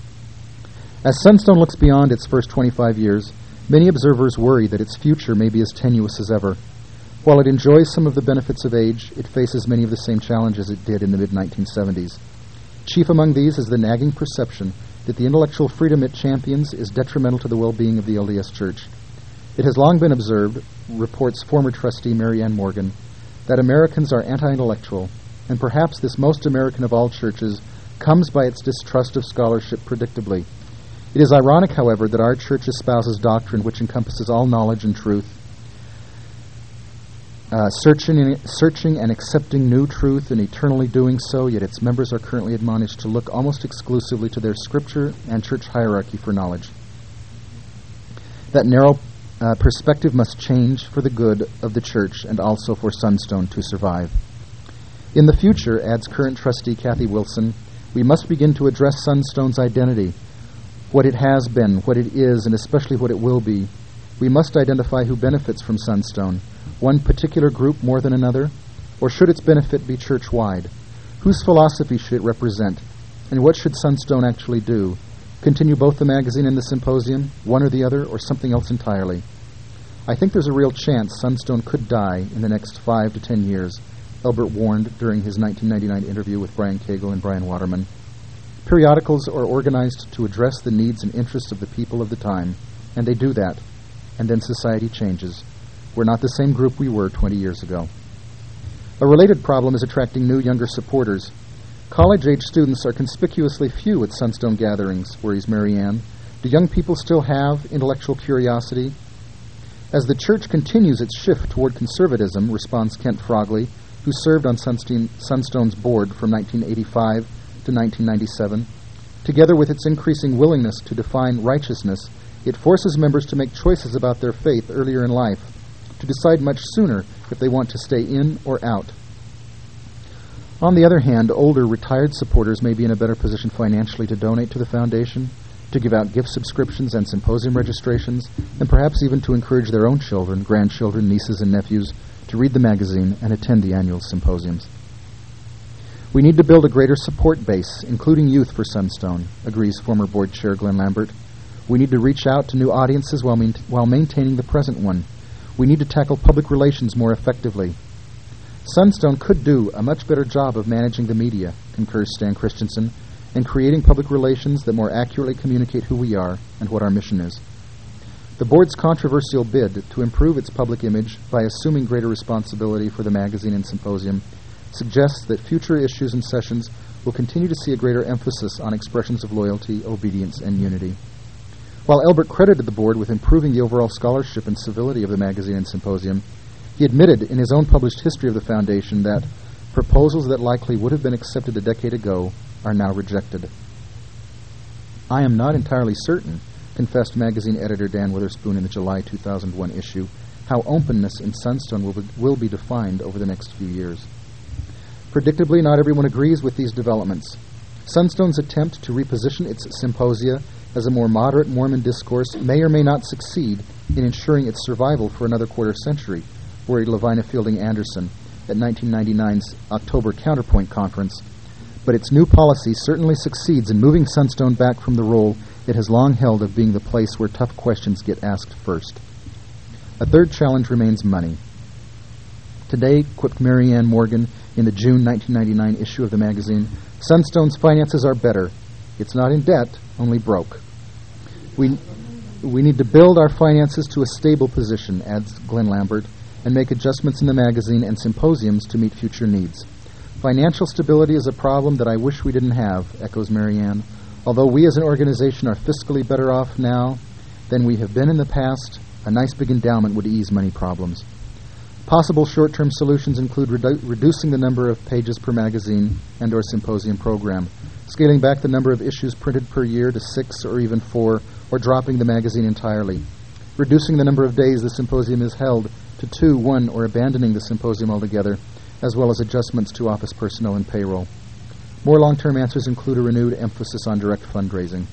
As Sunstone looks beyond its first twenty-five years, many observers worry that its future may be as tenuous as ever. While it enjoys some of the benefits of age, it faces many of the same challenges it did in the mid nineteen seventies. Chief among these is the nagging perception that the intellectual freedom it champions is detrimental to the well-being of the L D S Church. It has long been observed, reports former trustee Mary Ann Morgan, that Americans are anti-intellectual, and perhaps this most American of all churches comes by its distrust of scholarship predictably. It is ironic, however, that our church espouses doctrine which encompasses all knowledge and truth, uh, searching, and, searching and accepting new truth and eternally doing so, yet its members are currently admonished to look almost exclusively to their scripture and church hierarchy for knowledge. That narrow uh, perspective must change for the good of the church and also for Sunstone to survive. In the future, adds current trustee Kathy Wilson, we must begin to address Sunstone's identity, what it has been, what it is, and especially what it will be. We must identify who benefits from Sunstone, one particular group more than another, or should its benefit be church-wide? Whose philosophy should it represent, and what should Sunstone actually do? Continue both the magazine and the symposium, one or the other, or something else entirely? I think there's a real chance Sunstone could die in the next five to ten years, Elbert warned during his nineteen ninety-nine interview with Brian Cagle and Brian Waterman. Periodicals are organized to address the needs and interests of the people of the time, and they do that, and then society changes. We're not the same group we were twenty years ago. A related problem is attracting new, younger supporters. College-age students are conspicuously few at Sunstone gatherings, worries Mary Ann, Do young people still have intellectual curiosity? As the church continues its shift toward conservatism, responds Kent Frogley, who served on Sunstein, Sunstone's board from nineteen eighty-five to nineteen ninety-seven, together with its increasing willingness to define righteousness, it forces members to make choices about their faith earlier in life, to decide much sooner if they want to stay in or out. On the other hand, older, retired supporters may be in a better position financially to donate to the foundation, to give out gift subscriptions and symposium registrations, and perhaps even to encourage their own children, grandchildren, nieces, and nephews to read the magazine and attend the annual symposiums. We need to build a greater support base, including youth, for Sunstone, agrees former board chair Glenn Lambert. We need to reach out to new audiences while, main- while maintaining the present one. We need to tackle public relations more effectively. Sunstone could do a much better job of managing the media, concurs Stan Christensen, and creating public relations that more accurately communicate who we are and what our mission is. The board's controversial bid to improve its public image by assuming greater responsibility for the magazine and symposium suggests that future issues and sessions will continue to see a greater emphasis on expressions of loyalty, obedience, and unity. While Elbert credited the board with improving the overall scholarship and civility of the magazine and symposium, he admitted in his own published history of the foundation that proposals that likely would have been accepted a decade ago are now rejected. I am not entirely certain, confessed magazine editor Dan Witherspoon in the July two thousand one issue, how openness in Sunstone will be, will be defined over the next few years. Predictably, not everyone agrees with these developments. Sunstone's attempt to reposition its symposia as a more moderate Mormon discourse may or may not succeed in ensuring its survival for another quarter century, worried Lavina Fielding Anderson at nineteen ninety-nine's October Counterpoint Conference. But its new policy certainly succeeds in moving Sunstone back from the role it has long held of being the place where tough questions get asked first. A third challenge remains money. Today, quipped Mary Ann Morgan in the June nineteen ninety-nine issue of the magazine, Sunstone's finances are better. It's not in debt, only broke. We, we need to build our finances to a stable position, adds Glenn Lambert, and make adjustments in the magazine and symposiums to meet future needs. Financial stability is a problem that I wish we didn't have, echoes Mary Ann. Although we as an organization are fiscally better off now than we have been in the past, a nice big endowment would ease money problems. Possible short-term solutions include redu- reducing the number of pages per magazine and or symposium program, scaling back the number of issues printed per year to six or even four, or dropping the magazine entirely, reducing the number of days the symposium is held to two, one, or abandoning the symposium altogether, as well as adjustments to office personnel and payroll. More long-term answers include a renewed emphasis on direct fundraising.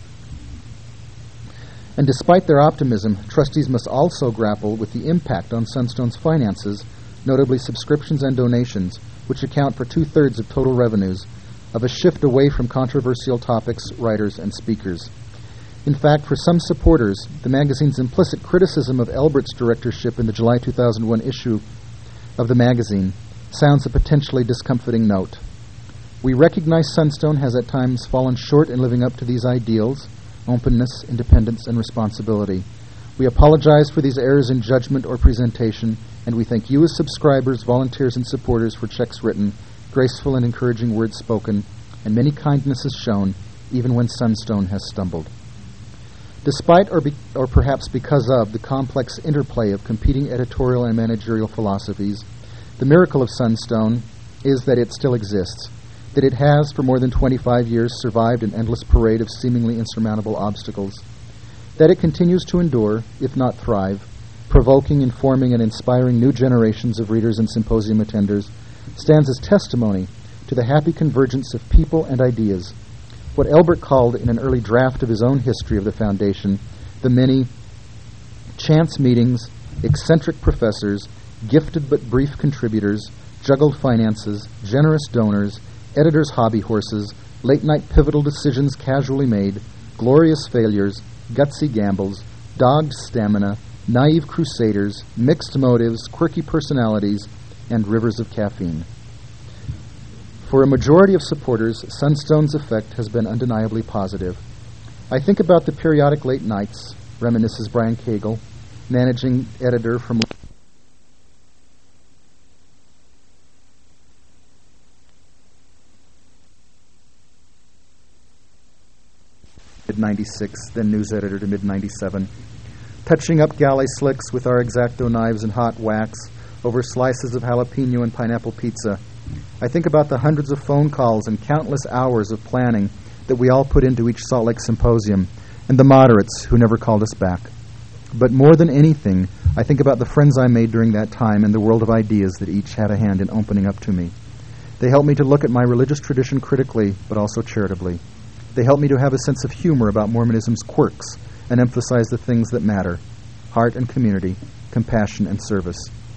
And despite their optimism, trustees must also grapple with the impact on Sunstone's finances, notably subscriptions and donations, which account for two-thirds of total revenues, of a shift away from controversial topics, writers, and speakers. In fact, for some supporters, the magazine's implicit criticism of Elbert's directorship in the July two thousand one issue of the magazine sounds a potentially discomforting note. We recognize Sunstone has at times fallen short in living up to these ideals: openness, independence, and responsibility. We apologize for these errors in judgment or presentation, and we thank you as subscribers, volunteers, and supporters for checks written, graceful and encouraging words spoken, and many kindnesses shown, even when Sunstone has stumbled. Despite or, be, or perhaps because of the complex interplay of competing editorial and managerial philosophies, the miracle of Sunstone is that it still exists, that it has for more than twenty-five years survived an endless parade of seemingly insurmountable obstacles, that it continues to endure, if not thrive, provoking, informing, and inspiring new generations of readers and symposium attenders, stands as testimony to the happy convergence of people and ideas, what Elbert called in an early draft of his own history of the foundation, the many chance meetings, eccentric professors, gifted but brief contributors, juggled finances, generous donors, editors' hobby horses, late-night pivotal decisions casually made, glorious failures, gutsy gambles, dogged stamina, naive crusaders, mixed motives, quirky personalities, and rivers of caffeine. For a majority of supporters, Sunstone's effect has been undeniably positive. I think about the periodic late nights, reminisces Brian Cagle, managing editor from mid ninety-six, then news editor to mid ninety-seven, touching up galley slicks with our X-Acto knives and hot wax over slices of jalapeno and pineapple pizza. I think about the hundreds of phone calls and countless hours of planning that we all put into each Salt Lake symposium, and the moderates who never called us back. But more than anything, I think about the friends I made during that time and the world of ideas that each had a hand in opening up to me. They helped me to look at my religious tradition critically, but also charitably. They helped me to have a sense of humor about Mormonism's quirks and emphasize the things that matter: heart and community, compassion and service.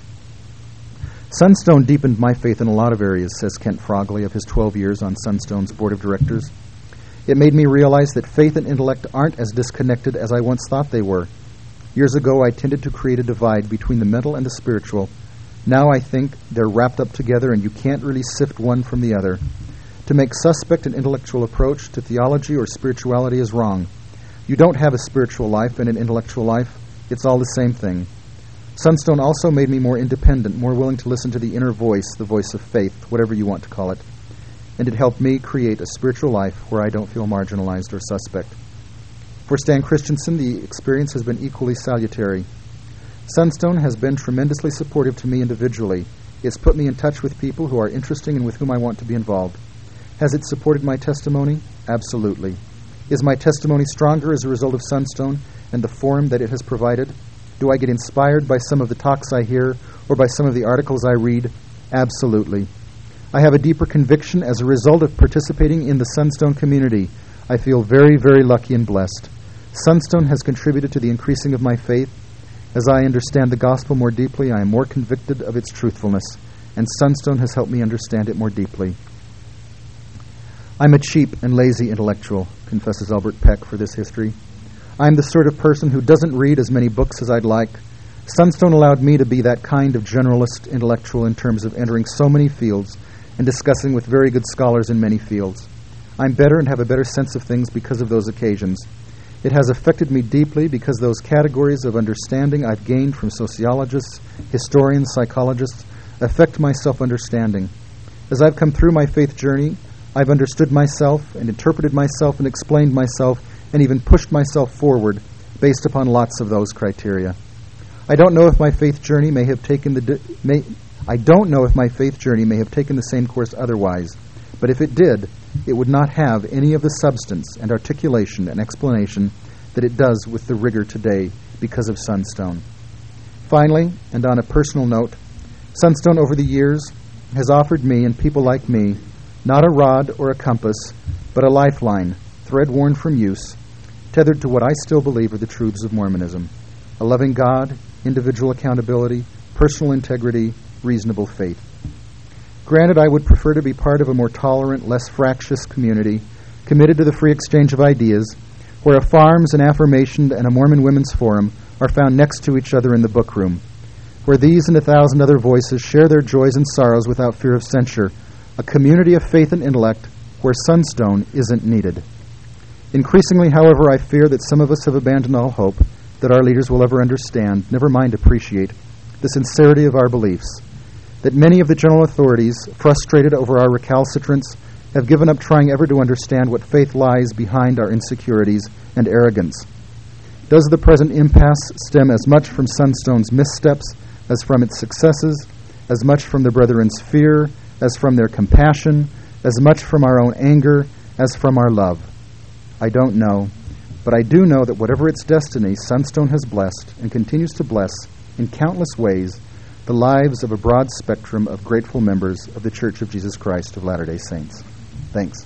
Sunstone deepened my faith in a lot of areas, says Kent Frogley of his twelve years on Sunstone's board of directors. It made me realize that faith and intellect aren't as disconnected as I once thought they were. Years ago, I tended to create a divide between the mental and the spiritual. Now I think they're wrapped up together and you can't really sift one from the other. To make suspect an intellectual approach to theology or spirituality is wrong. You don't have a spiritual life and an intellectual life. It's all the same thing. Sunstone also made me more independent, more willing to listen to the inner voice, the voice of faith, whatever you want to call it. And it helped me create a spiritual life where I don't feel marginalized or suspect. For Stan Christensen, the experience has been equally salutary. Sunstone has been tremendously supportive to me individually. It's put me in touch with people who are interesting and with whom I want to be involved. Has it supported my testimony? Absolutely. Is my testimony stronger as a result of Sunstone and the forum that it has provided? Do I get inspired by some of the talks I hear or by some of the articles I read? Absolutely. I have a deeper conviction as a result of participating in the Sunstone community. I feel very, very lucky and blessed. Sunstone has contributed to the increasing of my faith. As I understand the gospel more deeply, I am more convicted of its truthfulness, and Sunstone has helped me understand it more deeply. I'm a cheap and lazy intellectual, confesses Albert Peck for this history. I'm the sort of person who doesn't read as many books as I'd like. Sunstone allowed me to be that kind of generalist intellectual in terms of entering so many fields and discussing with very good scholars in many fields. I'm better and have a better sense of things because of those occasions. It has affected me deeply because those categories of understanding I've gained from sociologists, historians, psychologists affect my self-understanding. As I've come through my faith journey, I've understood myself and interpreted myself and explained myself and even pushed myself forward based upon lots of those criteria. I don't know if my faith journey may have taken the di- may I don't know if my faith journey may have taken the same course otherwise, but if it did, it would not have any of the substance and articulation and explanation that it does with the rigor today because of Sunstone. Finally, and on a personal note, Sunstone over the years has offered me and people like me not a rod or a compass, but a lifeline, thread worn from use, tethered to what I still believe are the truths of Mormonism: a loving God, individual accountability, personal integrity, reasonable faith. Granted, I would prefer to be part of a more tolerant, less fractious community, committed to the free exchange of ideas, where a farms, an affirmation, and a Mormon women's forum are found next to each other in the book room, where these and a thousand other voices share their joys and sorrows without fear of censure, a community of faith and intellect where Sunstone isn't needed. Increasingly, however, I fear that some of us have abandoned all hope that our leaders will ever understand, never mind appreciate, the sincerity of our beliefs, that many of the general authorities, frustrated over our recalcitrance, have given up trying ever to understand what faith lies behind our insecurities and arrogance. Does the present impasse stem as much from Sunstone's missteps as from its successes, as much from the brethren's fear as from their compassion, as much from our own anger as from our love? I don't know, but I do know that whatever its destiny, Sunstone has blessed and continues to bless in countless ways the lives of a broad spectrum of grateful members of the Church of Jesus Christ of Latter-day Saints. Thanks.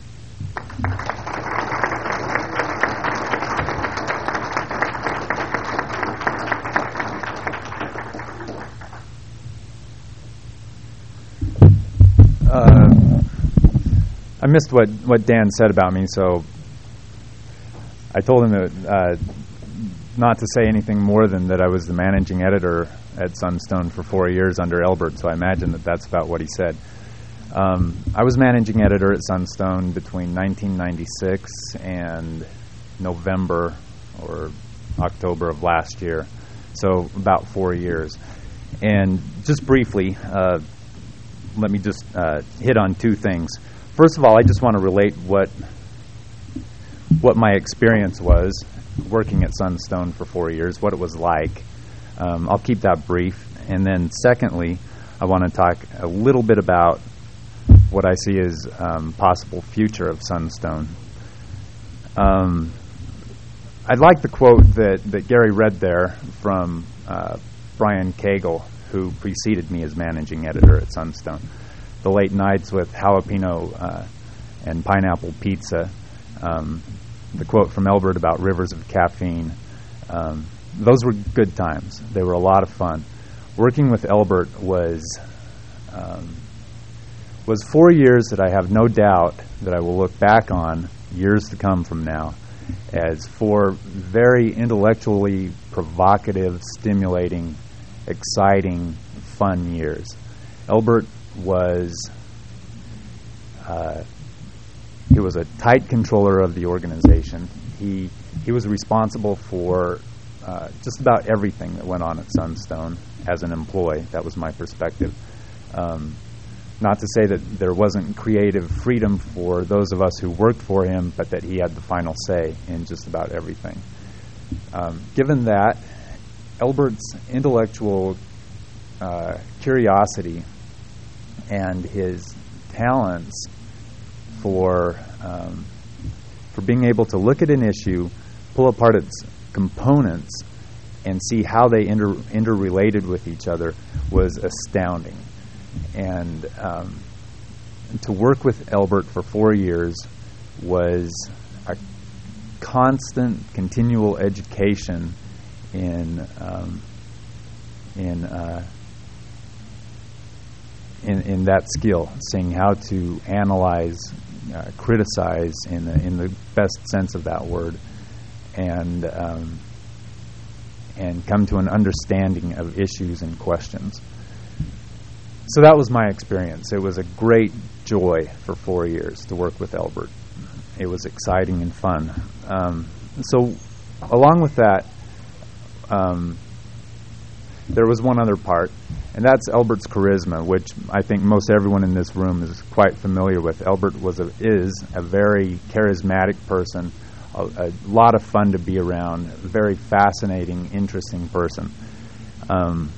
Uh, I missed what, what Dan said about me, so I told him that, uh, not to say anything more than that I was the managing editor at Sunstone for four years under Elbert, so I imagine that that's about what he said. Um, I was managing editor at Sunstone between nineteen ninety-six and November or October of last year, so about four years. And just briefly, uh, let me just uh, hit on two things. First of all, I just want to relate what what my experience was working at Sunstone for four years, what it was like. Um, I'll keep that brief. And then secondly, I want to talk a little bit about what I see as um, possible future of Sunstone. Um, I'd like the quote that, that Gary read there from uh, Brian Cagle, who preceded me as managing editor at Sunstone. The late nights with jalapeno uh, and pineapple pizza. Um, the quote from Elbert about rivers of caffeine. Um, those were good times. They were a lot of fun. Working with Elbert was um, was four years that I have no doubt that I will look back on years to come from now as four very intellectually provocative, stimulating, exciting, fun years. Elbert was uh, he was a tight controller of the organization. He he was responsible for uh, just about everything that went on at Sunstone as an employee. That was my perspective. Um, not to say that there wasn't creative freedom for those of us who worked for him, but that he had the final say in just about everything. Um, given that, Elbert's intellectual uh, curiosity and his talents for um, for being able to look at an issue, pull apart its components, and see how they inter interrelated with each other was astounding. And um, to work with Elbert for four years was a constant, continual education in um, in, uh, in in that skill, seeing how to analyze, uh, criticize in the in the best sense of that word, and um, and come to an understanding of issues and questions. So that was my experience. It was a great joy for four years to work with Elbert. It was exciting and fun. Um, so along with that, um, there was one other part, and that's Elbert's charisma, which I think most everyone in this room is quite familiar with. Elbert was a, is a very charismatic person, a, a lot of fun to be around, a very fascinating, interesting person. Um,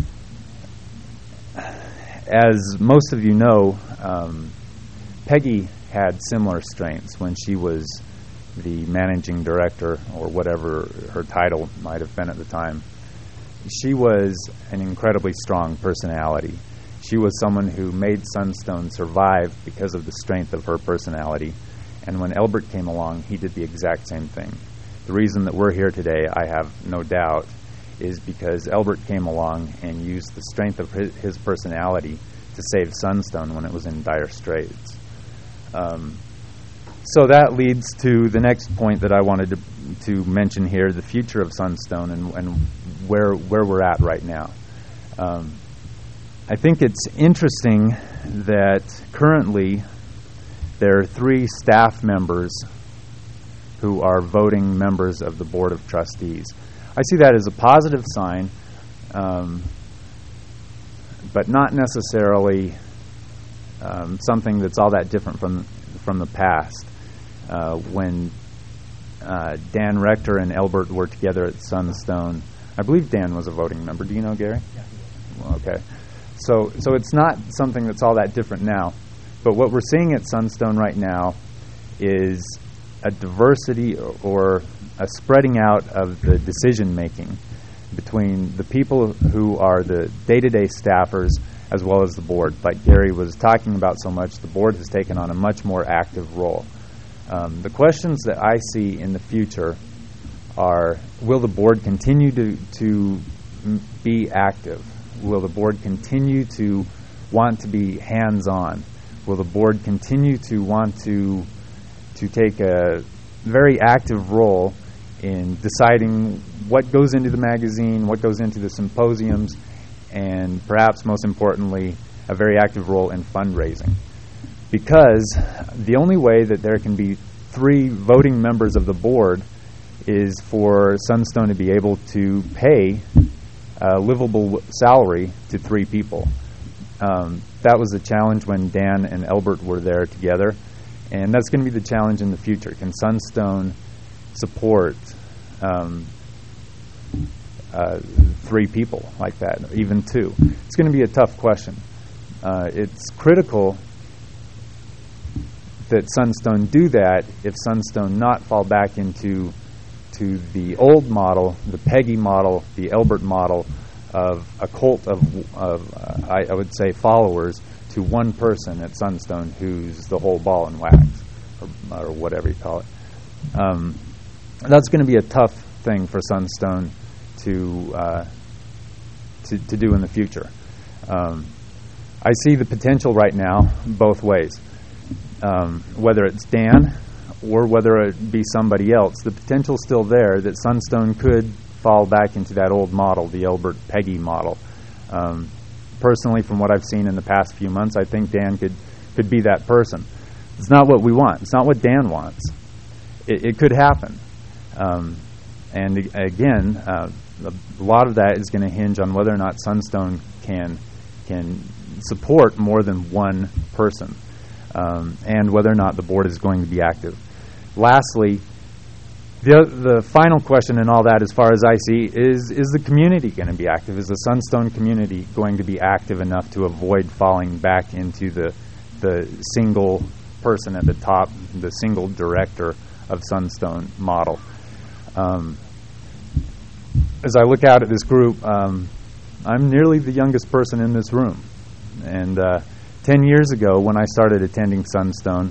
As most of you know, um, Peggy had similar strengths when she was the managing director, or whatever her title might have been at the time. She was an incredibly strong personality. She was someone who made Sunstone survive because of the strength of her personality. And when Elbert came along, he did the exact same thing. The reason that we're here today, I have no doubt, is because Elbert came along and used the strength of his, his personality to save Sunstone when it was in dire straits. Um, so that leads to the next point that I wanted to, to mention here, the future of Sunstone and, and where where we're at right now. Um, I think it's interesting that currently there are three staff members who are voting members of the Board of Trustees. I see that as a positive sign, um, but not necessarily um, something that's all that different from from the past. Uh, when uh, Dan Rector and Elbert were together at Sunstone, I believe Dan was a voting member. Do you know, Gary? Yeah. Well, okay. So, so it's not something that's all that different now. But what we're seeing at Sunstone right now is a diversity or a spreading out of the decision-making between the people who are the day-to-day staffers as well as the board. Like Gary was talking about so much, the board has taken on a much more active role. Um, the questions that I see in the future are, will the board continue to, to m- be active? Will the board continue to want to be hands-on? Will the board continue to want to to take a very active role in deciding what goes into the magazine, what goes into the symposiums, and perhaps most importantly, a very active role in fundraising? Because the only way that there can be three voting members of the board is for Sunstone to be able to pay a livable salary to three people. Um, that was a challenge when Dan and Elbert were there together, And that's going to be the challenge in the future. Can Sunstone support um, uh, three people like that, even two? It's going to be a tough question. Uh, it's critical that Sunstone do that if Sunstone not fall back into to the old model, the Peggy model, the Elbert model of a cult of, of uh, I, I would say, followers to one person at Sunstone who's the whole ball and wax, or, or whatever you call it. Um, that's going to be a tough thing for Sunstone to uh, to, to do in the future. Um, I see the potential right now both ways. Um, whether it's Dan or whether it be somebody else, the potential's still there that Sunstone could fall back into that old model, the Elbert Peggy model. Um, personally, from what I've seen in the past few months, I think Dan could, could be that person. It's not what we want. It's not what Dan wants. It, it could happen. Um, and again, uh, a lot of that is going to hinge on whether or not Sunstone can can support more than one person. Um, and whether or not the board is going to be active. Lastly, the the final question in all that, as far as I see, is is the community going to be active? Is the Sunstone community going to be active enough to avoid falling back into the the single person at the top, the single director of Sunstone model? Um, as I look out at this group, um, I'm nearly the youngest person in this room, and uh, Ten years ago, when I started attending Sunstone,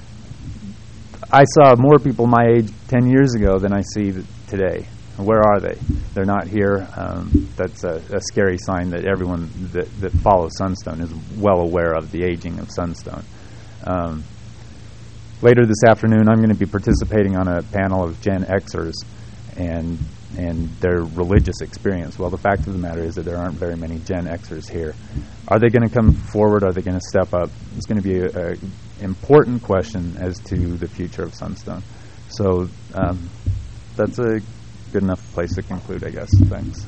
I saw more people my age ten years ago than I see today. Where are they? They're not here. Um, that's a, a scary sign that everyone that, that follows Sunstone is well aware of the aging of Sunstone. Um, later this afternoon, I'm going to be participating on a panel of Gen Xers and and their religious experience. Well, the fact of the matter is that there aren't very many Gen Xers here. Are they going to come forward? Are they going to step up? It's going to be an important question as to the future of Sunstone. So um, that's a good enough place to conclude, I guess. Thanks.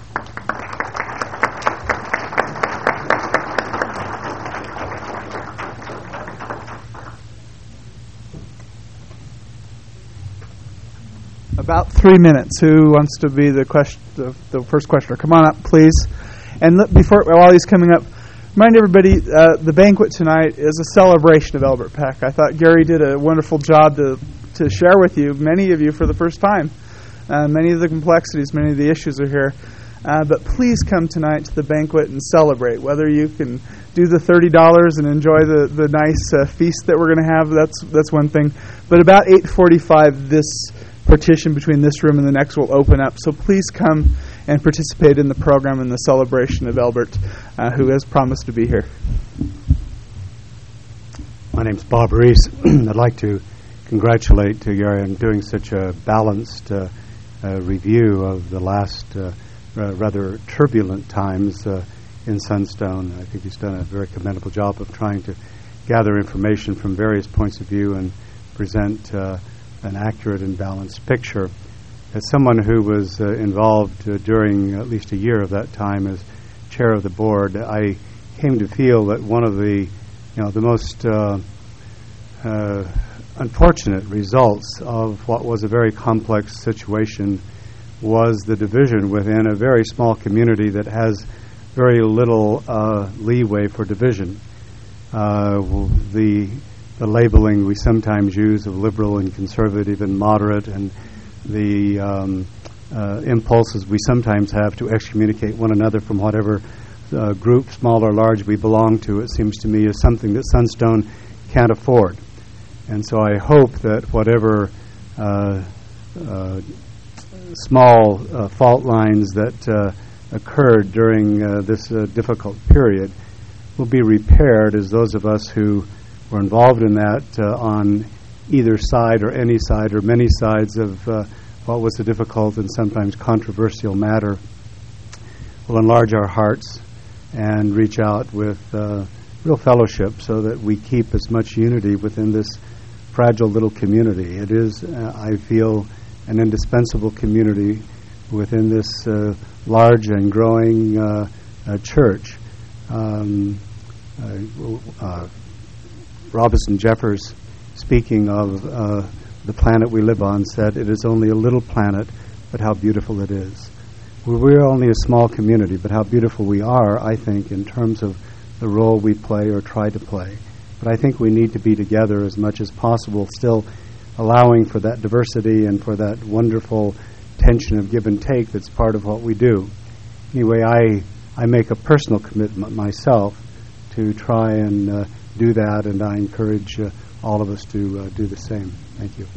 About three minutes. Who wants to be the question, the, the first questioner? Come on up, please. And look, before while he's coming up, remind everybody uh, the banquet tonight is a celebration of Elbert Peck. I thought Gary did a wonderful job to to share with you, many of you for the first time. Uh, many of the complexities, many of the issues are here. Uh, but please come tonight to the banquet and celebrate. Whether you can do the thirty dollars and enjoy the the nice uh, feast that we're going to have, that's that's one thing. But about eight forty-five, this partition between this room and the next will open up. So please come and participate in the program and the celebration of Elbert, uh, who has promised to be here. My name's Bob Reese. I'd like to congratulate uh, Gary on doing such a balanced uh, uh, review of the last uh, uh, rather turbulent times uh, in Sunstone. I think he's done a very commendable job of trying to gather information from various points of view and present uh, an accurate and balanced picture. As someone who was uh, involved uh, during at least a year of that time as chair of the board, I came to feel that one of the, you know, the most uh, uh, unfortunate results of what was a very complex situation was the division within a very small community that has very little uh, leeway for division. Uh, the the labeling we sometimes use of liberal and conservative and moderate, and the um, uh, impulses we sometimes have to excommunicate one another from whatever uh, group, small or large, we belong to, it seems to me, is something that Sunstone can't afford. And so I hope that whatever uh, uh, small uh, fault lines that uh, occurred during uh, this uh, difficult period will be repaired as those of us who were involved in that uh, on either side or any side or many sides of uh, what was a difficult and sometimes controversial matter will enlarge our hearts and reach out with uh, real fellowship so that we keep as much unity within this fragile little community. It is, uh, I feel, an indispensable community within this uh, large and growing uh, uh, church. Um, uh, uh, Robinson Jeffers speaking of uh, the planet we live on, said, "It is only a little planet, but how beautiful it is." We're only a small community, but how beautiful we are, I think, in terms of the role we play or try to play. But I think we need to be together as much as possible, still allowing for that diversity and for that wonderful tension of give and take that's part of what we do. Anyway, I I make a personal commitment myself to try and uh, do that, and I encourage uh, all of us to uh, do the same. Thank you.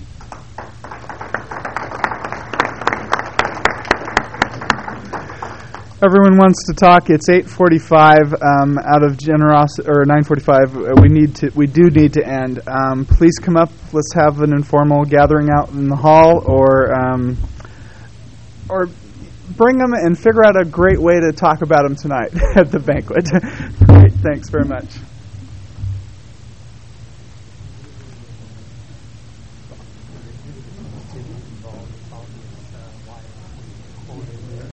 Everyone wants to talk. It's eight forty-five. Um, out of generosity, or nine forty-five, uh, we need to. We do need to end. Um, please come up. Let's have an informal gathering out in the hall, or um, or bring them and figure out a great way to talk about them tonight at the banquet. Great. Thanks very much.